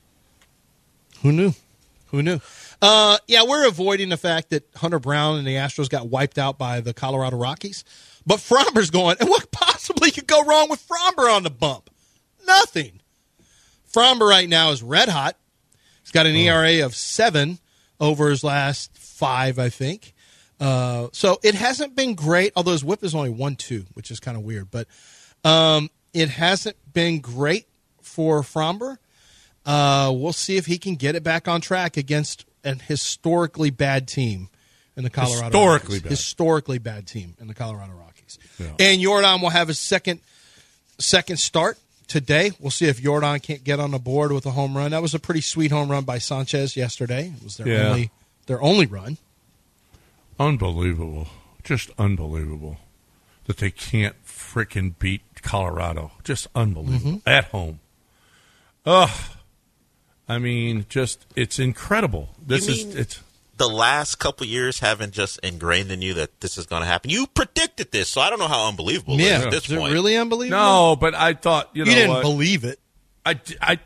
Who knew? Who knew? Uh, yeah, we're avoiding the fact that Hunter Brown and the Astros got wiped out by the Colorado Rockies. But Fromber's going, and what possibly could go wrong with Fromber on the bump? Nothing. Fromber right now is red hot. He's got an E R A of seven over his last five, I think. Uh, so it hasn't been great, although his whip is only one two, which is kind of weird. But um, it hasn't been great for Fromber. Uh, we'll see if he can get it back on track against an historically bad team in the Colorado Historically Rockies. bad. Historically bad team in the Colorado Rockies. Yeah. And Jordan will have his second second start today. We'll see if Jordan can't get on the board with a home run. That was a pretty sweet home run by Sanchez yesterday. It was their Yeah. only their only run. Unbelievable. Just unbelievable that they can't frickin' beat Colorado. Just unbelievable. Mm-hmm. At home. Ugh. I mean, just, it's incredible. This You is, mean- it's, The last couple years haven't just ingrained in you that this is going to happen. You predicted this, so I don't know how unbelievable it is Yeah, at this is it point. really unbelievable? no, but I thought, you know you didn't what? believe it. I, I,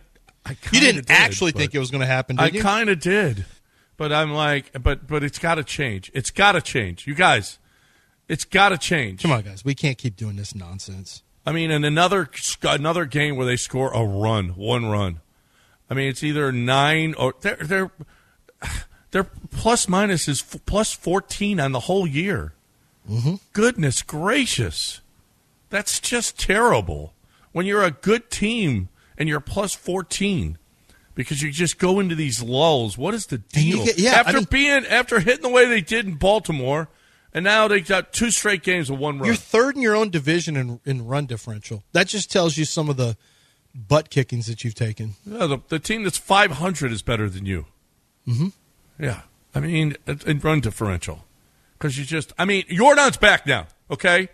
You didn't did, actually think it was going to happen, did I you? I kind of did. But I'm like, but but it's got to change. It's got to change. You guys, it's got to change. Come on, guys. We can't keep doing this nonsense. I mean, in another another game where they score a run, one run. I mean, it's either nine or they're they're their plus minus is f- plus fourteen on the whole year. Mm-hmm. Goodness gracious. That's just terrible. When you're a good team and you're plus fourteen because you just go into these lulls, what is the deal? Get, yeah, after I mean, being after hitting the way they did in Baltimore, and now they got two straight games of one run. You're third in your own division in, in run differential. That just tells you some of the butt kickings that you've taken. Yeah, the, the team that's five hundred is better than you. Mm-hmm. Yeah. I mean, in run differential. Because you just, I mean, Jordan's back now, okay?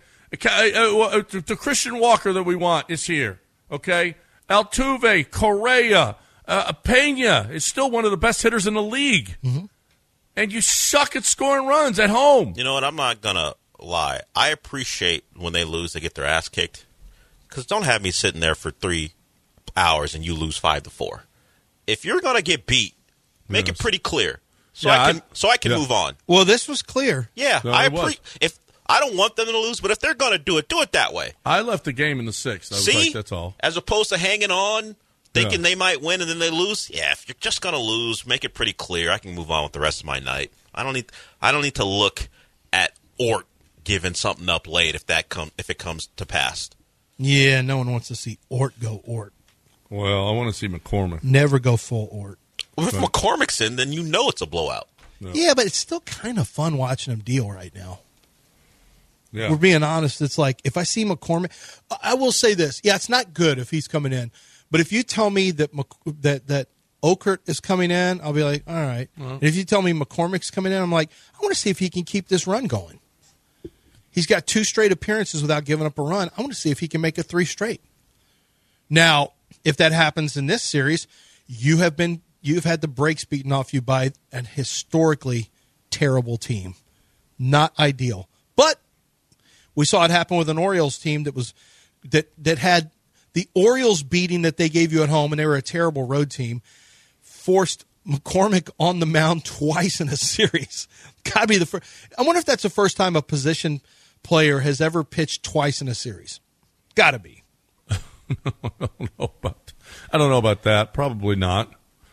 The Christian Walker that we want is here, okay? Altuve, Correa, uh, Pena is still one of the best hitters in the league. Mm-hmm. And you suck at scoring runs at home. You know what? I'm not going to lie. I appreciate when they lose, they get their ass kicked. Because don't have me sitting there for three hours and you lose five to four. If you're going to get beat, make yes. it pretty clear. So yeah, I can I, so I can yeah. move on. Well, this was clear. Yeah, no, I appre- if I don't want them to lose, but if they're going to do it, do it that way. I left the game in the sixth. I was See, like, that's all. As opposed to hanging on, thinking yeah. they might win and then they lose. Yeah, if you're just going to lose, make it pretty clear. I can move on with the rest of my night. I don't need I don't need to look at Ort giving something up late if that come if it comes to pass. Yeah, no one wants to see Ort go Ort. Well, I want to see McCormick. Never go full Ort. Well, if right. McCormick's in, then you know it's a blowout. No. Yeah, but it's still kind of fun watching him deal right now. Yeah. We're being honest. It's like if I see McCormick, I will say this. Yeah, it's not good if he's coming in. But if you tell me that that that Okert is coming in, I'll be like, all right. Uh-huh. And if you tell me McCormick's coming in, I'm like, I want to see if he can keep this run going. He's got two straight appearances without giving up a run. I want to see if he can make it three straight. Now, if that happens in this series, you have been you've had the brakes beaten off you by an historically terrible team. Not ideal. But we saw it happen with an Orioles team that was that that had the Orioles beating that they gave you at home, and they were a terrible road team, forced McCormick on the mound twice in a series. Gotta be the first. I wonder if that's the first time a position player has ever pitched twice in a series. Gotta be. I don't know about. I don't know about that. Probably not.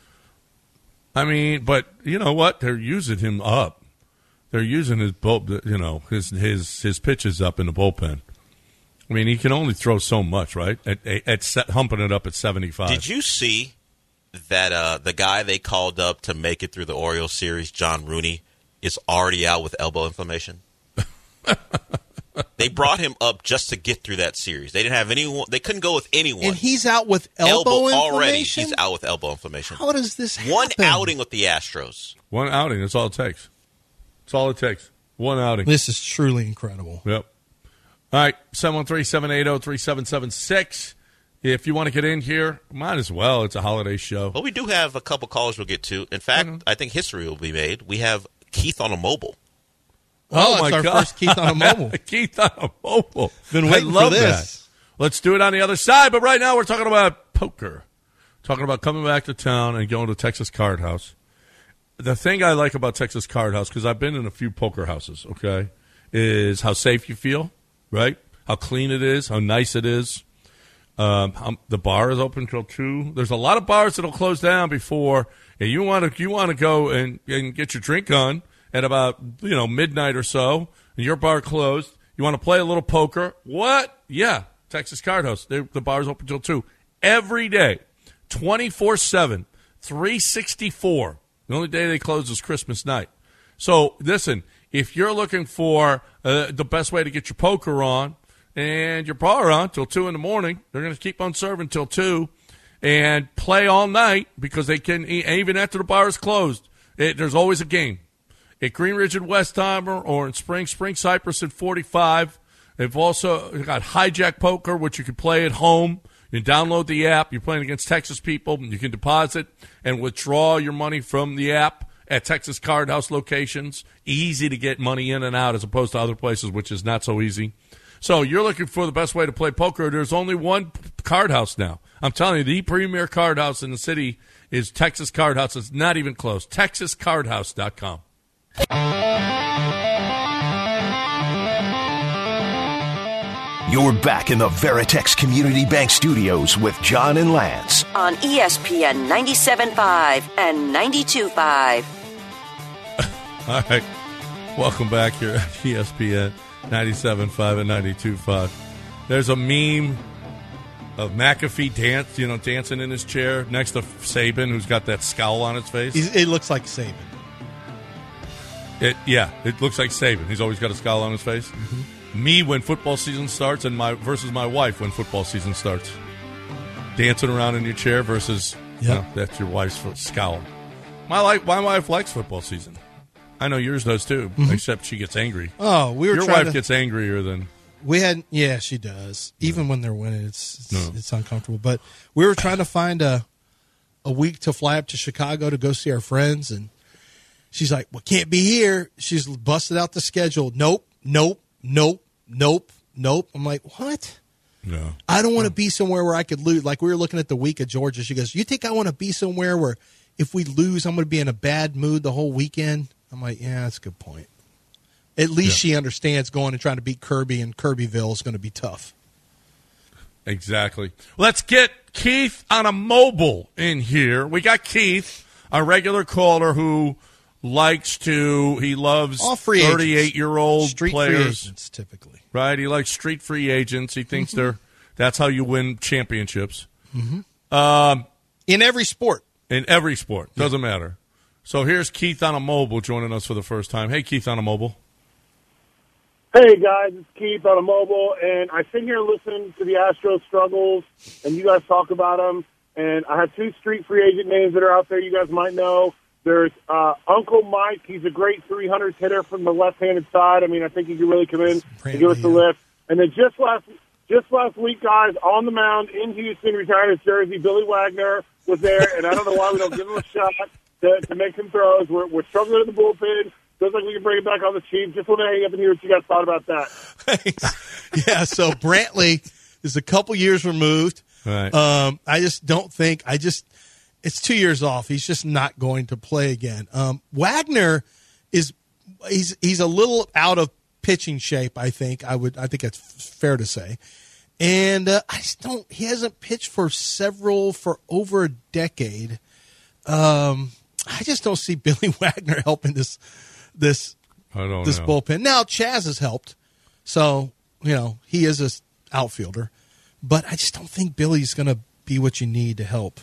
I mean, but you know what? They're using him up. They're using his bull, you know, his his his pitches up in the bullpen. I mean, he can only throw so much, right? At, at set, humping it up at seventy-five. Did you see that uh, the guy they called up to make it through the Orioles series, John Rooney, is already out with elbow inflammation? They brought him up just to get through that series. They didn't have anyone. They couldn't go with anyone. And he's out with elbow, elbow inflammation? Already, he's out with elbow inflammation. How does this happen? One outing with the Astros. One outing. That's all it takes. That's all it takes. One outing. This is truly incredible. Yep. All right, seven one three, seven eight zero, three seven seven six. If you want to get in here, might as well. It's a holiday show. Well, we do have a couple callers we'll get to. In fact, mm-hmm. I think history will be made. We have Keith on a mobile. Oh, oh my our God. first Keith on a mobile. Keith on a mobile. Been waiting I love for this. That. Let's do it on the other side. But right now we're talking about poker. Talking about coming back to town and going to Texas Card House. The thing I like about Texas Card House, because I've been in a few poker houses, okay, is how safe you feel, right? How clean it is, how nice it is. Um, how, the bar is open till two. There's a lot of bars that'll close down before, and you want to you want to go and, and get your drink on at about you know midnight or so, and your bar closed. You want to play a little poker? What? Yeah, Texas Card House. They, the bar's open till two every day, twenty-four seven, three sixty-four. The only day they close is Christmas night. So listen, if you're looking for uh, the best way to get your poker on and your bar on till two in the morning, they're going to keep on serving till two and play all night because they can, even after the bar is closed, it, there's always a game. At Green Ridge and Westheimer or in Spring, Spring Cypress at forty-five. They've also got Hijack Poker, which you can play at home. You download the app. You're playing against Texas people. You can deposit and withdraw your money from the app at Texas Card House locations. Easy to get money in and out as opposed to other places, which is not so easy. So you're looking for the best way to play poker. There's only one card house now. I'm telling you, the premier card house in the city is Texas Card House. It's not even close. texas card house dot com. You're back in the Veritex Community Bank Studios with John and Lance. On E S P N ninety-seven point five and ninety-two point five. All right. Welcome back here at E S P N ninety-seven point five and ninety-two point five. There's a meme of McAfee dance, you know, dancing in his chair next to Saban, who's got that scowl on his face. He's, it looks like Saban. It, yeah, it looks like Saban. He's always got a scowl on his face. Mm-hmm. Me when football season starts, and my versus my wife when football season starts. Dancing around in your chair versus, yep. you know, that's your wife's scowl. My, like, my wife likes football season. I know yours does too, mm-hmm. except she gets angry. Oh, we were Your trying wife to, gets angrier than... We had, yeah, she does. Even no. when they're winning, it's it's, no. it's uncomfortable. But we were trying to find a a week to fly up to Chicago to go see our friends, and she's like, "Well, can't be here." She's busted out the schedule. Nope, nope, nope, nope, nope. I'm like, what? No, I don't want to be somewhere where I could lose. Like we were looking at the week at Georgia. She goes, "You think I want to be somewhere where if we lose, I'm going to be in a bad mood the whole weekend?" I'm like, yeah, that's a good point. At least yeah. she understands going and trying to beat Kirby and Kirbyville is going to be tough. Exactly. Let's get Keith on a mobile in here. We got Keith, a regular caller who likes to, he loves thirty-eight-year-old street players. Free agents, typically. Right? He likes street free agents. He thinks mm-hmm. they're that's how you win championships. Mm-hmm. Um, in every sport. In every sport. Yeah. Doesn't matter. So here's Keith on a mobile joining us for the first time. Hey, Keith on a mobile. Hey, guys, it's Keith on a mobile, and I sit here and listen to the Astros struggles, and you guys talk about them, and I have two street free agent names that are out there you guys might know. There's uh, Uncle Mike. He's a great three hundreds hitter from the left-handed side. I mean, I think he could really come in and give us a lift. And then just last just last week, guys, on the mound in Houston, retired his jersey, Billy Wagner was there, and I don't know why we don't give him a shot to, to make some throws. We're, we're struggling in the bullpen. Feels like we can bring it back on the Chiefs. Just want to hang up and hear what you guys thought about that. Yeah, so Brantley is a couple years removed. Right. Um, I just don't think – I just – it's two years off. He's just not going to play again. Um, Wagner is – he's he's a little out of pitching shape, I think. I would I think that's fair to say. And uh, I just don't – he hasn't pitched for several – for over a decade. Um, I just don't see Billy Wagner helping this – This I don't this know. bullpen. Now Chaz has helped, so you know he is an outfielder, but I just don't think Billy's going to be what you need to help.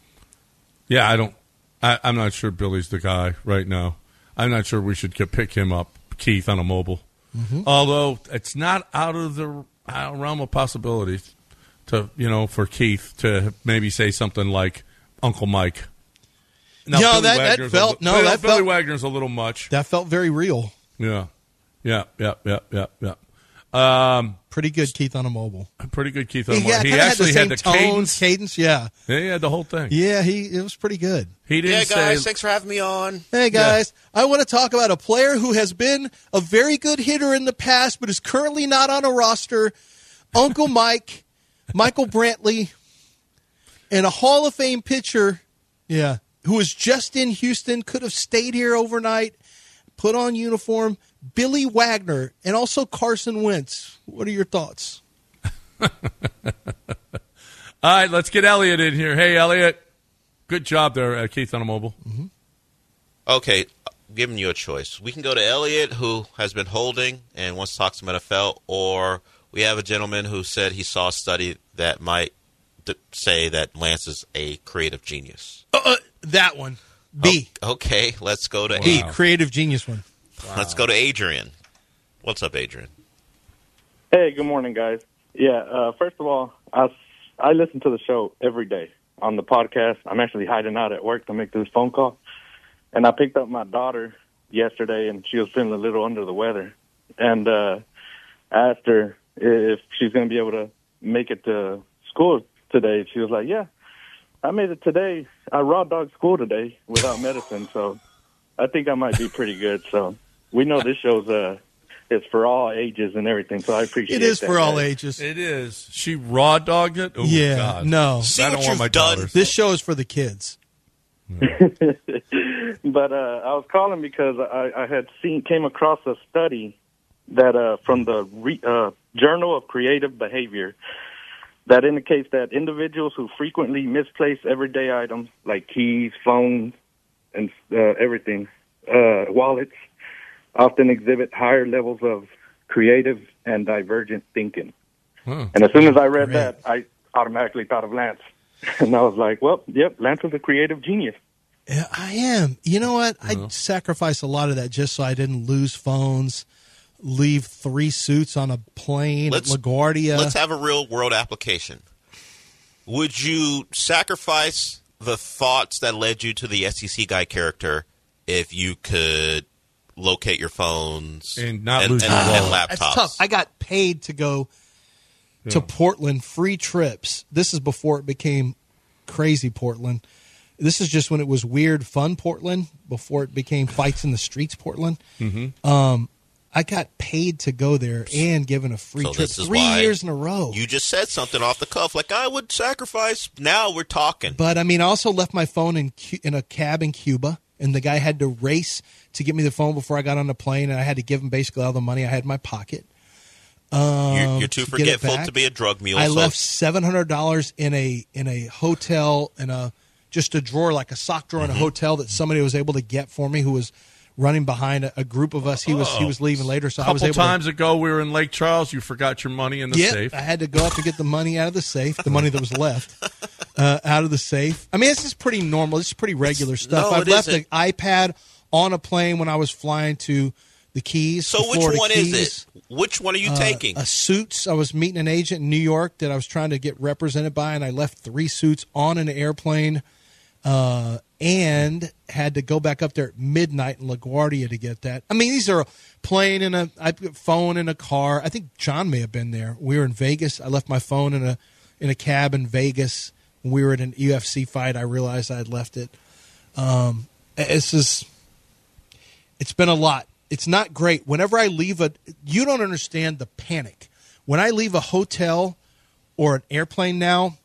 Yeah, I don't. I, I'm not sure Billy's the guy right now. I'm not sure we should get, pick him up, Keith, on a mobile. Mm-hmm. Although it's not out of the uh, realm of possibility to you know for Keith to maybe say something like Uncle Mike. Now, no, Billy that, Wagner's that felt a, no, Billy, that Billy felt, Wagner's a little much. That felt very real. Yeah, yeah, yeah, yeah, yeah, yeah. Um, pretty good, Keith on a mobile. Pretty good, Keith on a he, mobile. He, he actually had the, had the tone, cadence. cadence. Yeah, yeah, he had the whole thing. Yeah, he it was pretty good. He didn't yeah, guys, say, thanks for having me on. Hey, guys, yeah. I want to talk about a player who has been a very good hitter in the past, but is currently not on a roster. Uncle Mike, Michael Brantley, and a Hall of Fame pitcher. Yeah. Who was just in Houston, could have stayed here overnight, put on uniform, Billy Wagner, and also Carson Wentz. What are your thoughts? All right, let's get Elliot in here. Hey, Elliot. Good job there, uh, Keith on a mobile. Mm-hmm. Okay, I'm giving you a choice. We can go to Elliot, who has been holding and wants to talk some N F L, or we have a gentleman who said he saw a study that might d- say that Lance is a creative genius. Uh, uh, that one. B. Oh, okay, let's go to wow. A. B, creative genius one. Wow. Let's go to Adrian. What's up, Adrian? Hey, good morning, guys. Yeah, uh, first of all, I, I listen to the show every day on the podcast. I'm actually hiding out at work to make this phone call. And I picked up my daughter yesterday, and she was feeling a little under the weather. And uh, I asked her if she's going to be able to make it to school today. She was like, yeah, I made it today. I raw dog school today without medicine, so I think I might be pretty good. So we know this show's uh, it's for all ages and everything. So I appreciate it. It is that, for all guys. ages. It is. She raw dogged it? Oh, yeah, God. no. See I don't what want you've my done. daughters. This show is for the kids. But uh, I was calling because I, I had seen came across a study that uh, from the re, uh, Journal of Creative Behavior that indicates that individuals who frequently misplace everyday items like keys, phones, and uh, everything, uh, wallets, often exhibit higher levels of creative and divergent thinking. Huh. And as soon as I read Great. that, I automatically thought of Lance. And I was like, well, yep, Lance is a creative genius. Yeah, I am. You know what? Uh-huh. I sacrificed a lot of that just so I didn't lose phones, leave three suits on a plane Let's- at LaGuardia. Let's have a real world application. Would you sacrifice the thoughts that led you to the S E C guy character if you could locate your phones And not and, lose and, your and wallet. laptops? That's tough. I got paid to go to Portland, free trips. This is before it became crazy Portland. This is just when it was weird, fun Portland, before it became fights in the streets Portland. Mm-hmm. Um, I got paid to go there and given a free So trip this is three why years in a row. You just said something off the cuff, like I would sacrifice. Now we're talking. But I mean, I also left my phone in Cu- in a cab in Cuba, and the guy had to race to get me the phone before I got on the plane, and I had to give him basically all the money I had in my pocket. Um, you're, you're too to get it forgetful back. to be a drug mule. I so left seven hundred dollars in a in a hotel in a just a drawer like a sock drawer in a hotel that somebody was able to get for me who was running behind a, a group of us. He was he was leaving later, so A I was couple able times to. ago, we were in Lake Charles. You forgot your money in the Yep, safe. I had to go up and get the money out of the safe, the money that was left uh, out of the safe. I mean, this is pretty normal. This is pretty regular stuff. no, I've it left isn't. an iPad on a plane when I was flying to the Keys. So the which Florida one Keys. is it? Which one are you Uh, taking? A suits. I was meeting an agent in New York that I was trying to get represented by, and I left three suits on an airplane, uh, and had to go back up there at midnight in LaGuardia to get that. I mean, these are a plane and a I put phone in a car. I think John may have been there. We were in Vegas. I left my phone in a in a cab in Vegas. When we were at an U F C fight, I realized I had left it. Um, it's just, it's been a lot. It's not great. Whenever I leave a, you don't understand the panic. When I leave a hotel or an airplane now,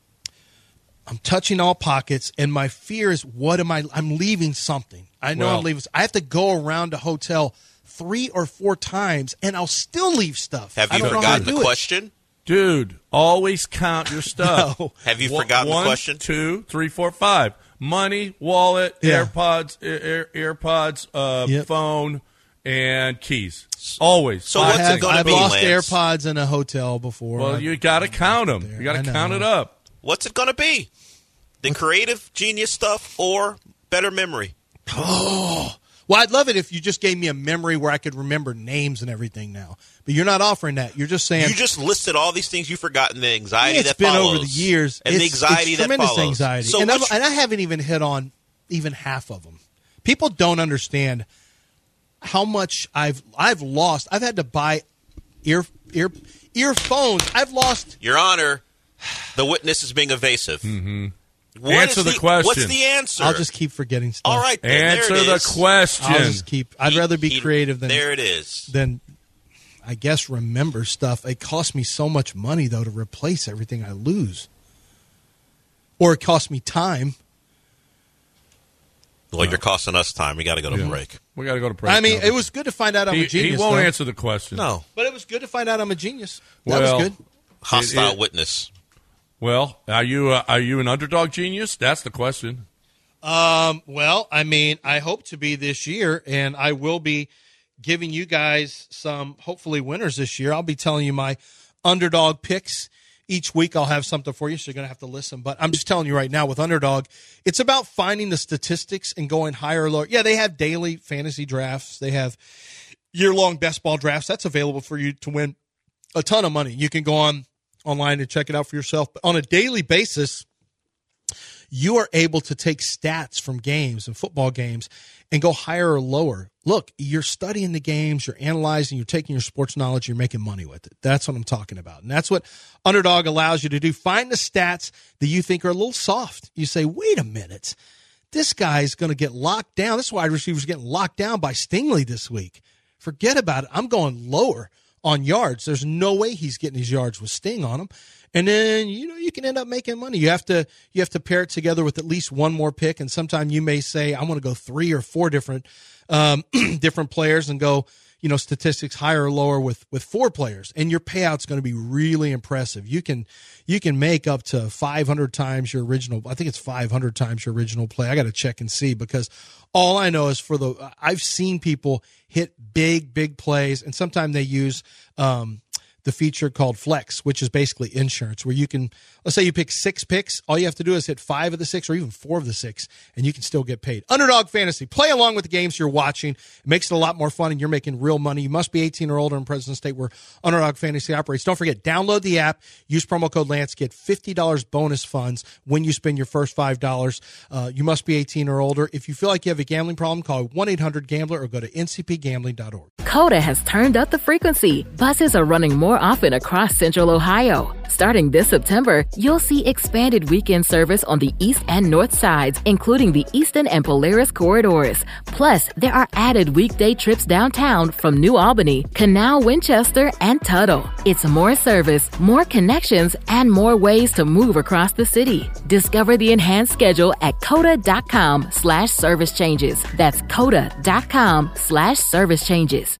I'm touching all pockets, and my fear is, what am I, I'm leaving something. I know Well- I'm leaving. I have to go around a hotel three or four times, and I'll still leave stuff. Have I you don't know how to forgotten the do it. question? Dude, always count your stuff. No. Have you One- forgotten one, the question? Two, three, four, five. Money, wallet, Yeah. AirPods, Air, Air, AirPods, uh, Yep. phone, and keys. Always. So Five what's I it have, things. gonna I've be, lost Lance? AirPods in a hotel before. Well, I- you got to count them. You got I to know. count it up. What's it going to be? The creative genius stuff or better memory? Oh, well, I'd love it if you just gave me a memory where I could remember names and everything now. But you're not offering that. You're just saying You just listed all these things you've forgotten, the anxiety it's that been follows. over the years. And the It's- anxiety it's that tremendous follows. anxiety. So and, which, I've, and I haven't even hit on even half of them. People don't understand how much I've I've lost. I've had to buy ear ear earphones. I've lost. Your Honor, the witness is being evasive. Mm-hmm. Answer the question. What's the answer? I'll just keep forgetting stuff. All right, then, Answer there it the is. question. I'll just keep. I'd He- rather be he- creative than There it is. than I guess remember stuff. It costs me so much money though to replace everything I lose, or it costs me time. Well, you're costing us time. We got to go to Yeah. break. We got to go to break. I mean, now. it was good to find out I'm he, a genius. he won't though. answer the question. No. But it was good to find out I'm a genius. That Well, was good. Hostile It- it- witness. Well, are you uh, are you an underdog genius? That's the question. Um, well, I mean, I hope to be this year, and I will be giving you guys some hopefully winners this year. I'll be telling you my underdog picks. Each week I'll have something for you, so you're going to have to listen. But I'm just telling you right now with Underdog, it's about finding the statistics and going higher or lower. Yeah, they have daily fantasy drafts. They have year-long best ball drafts. That's available for you to win a ton of money. You can go on online and check it out for yourself. But on a daily basis, you are able to take stats from games and football games and go higher or lower. Look, you're studying the games, you're analyzing, you're taking your sports knowledge, you're making money with it. That's what I'm talking about. And that's what Underdog allows you to do. Find the stats that you think are a little soft. You say, wait a minute, this guy's going to get locked down. This wide receiver's getting locked down by Stingley this week. forget about it. I'm going lower on yards. There's no way he's getting his yards with Sting on him. And then, you know, you can end up making money. You have to you have to pair it together with at least one more pick. And sometimes you may say, I want to go three or four different um, different players and go, you know, statistics higher or lower with, with four players. And your payout's going to be really impressive. You can you can make up to five hundred times your original. I think it's five hundred times your original play. I got to check and see, because all I know is for the I've seen people hit big, big plays, and sometimes they use um, the feature called Flex, which is basically insurance, where you can, let's say you pick six picks. All you have to do is hit five of the six or even four of the six, and you can still get paid. Underdog Fantasy. Play along with the games you're watching. It makes it a lot more fun, and you're making real money. You must be eighteen or older in President State where Underdog Fantasy operates. Don't forget, download the app. Use promo code Lance. Get fifty dollars bonus funds when you spend your first five dollars. Uh, you must be eighteen or older. If you feel like you have a gambling problem, call one eight hundred gambler or go to N C P gambling dot org. Coda has turned up the frequency. Buses are running more often across Central Ohio. Starting this September, you'll see expanded weekend service on the east and north sides, including the Eastern and Polaris corridors. Plus, there are added weekday trips downtown from New Albany, Canal, Winchester, and Tuttle. It's more service, more connections, and more ways to move across the city. Discover the enhanced schedule at coda.com slash service changes. That's coda.com slash service changes.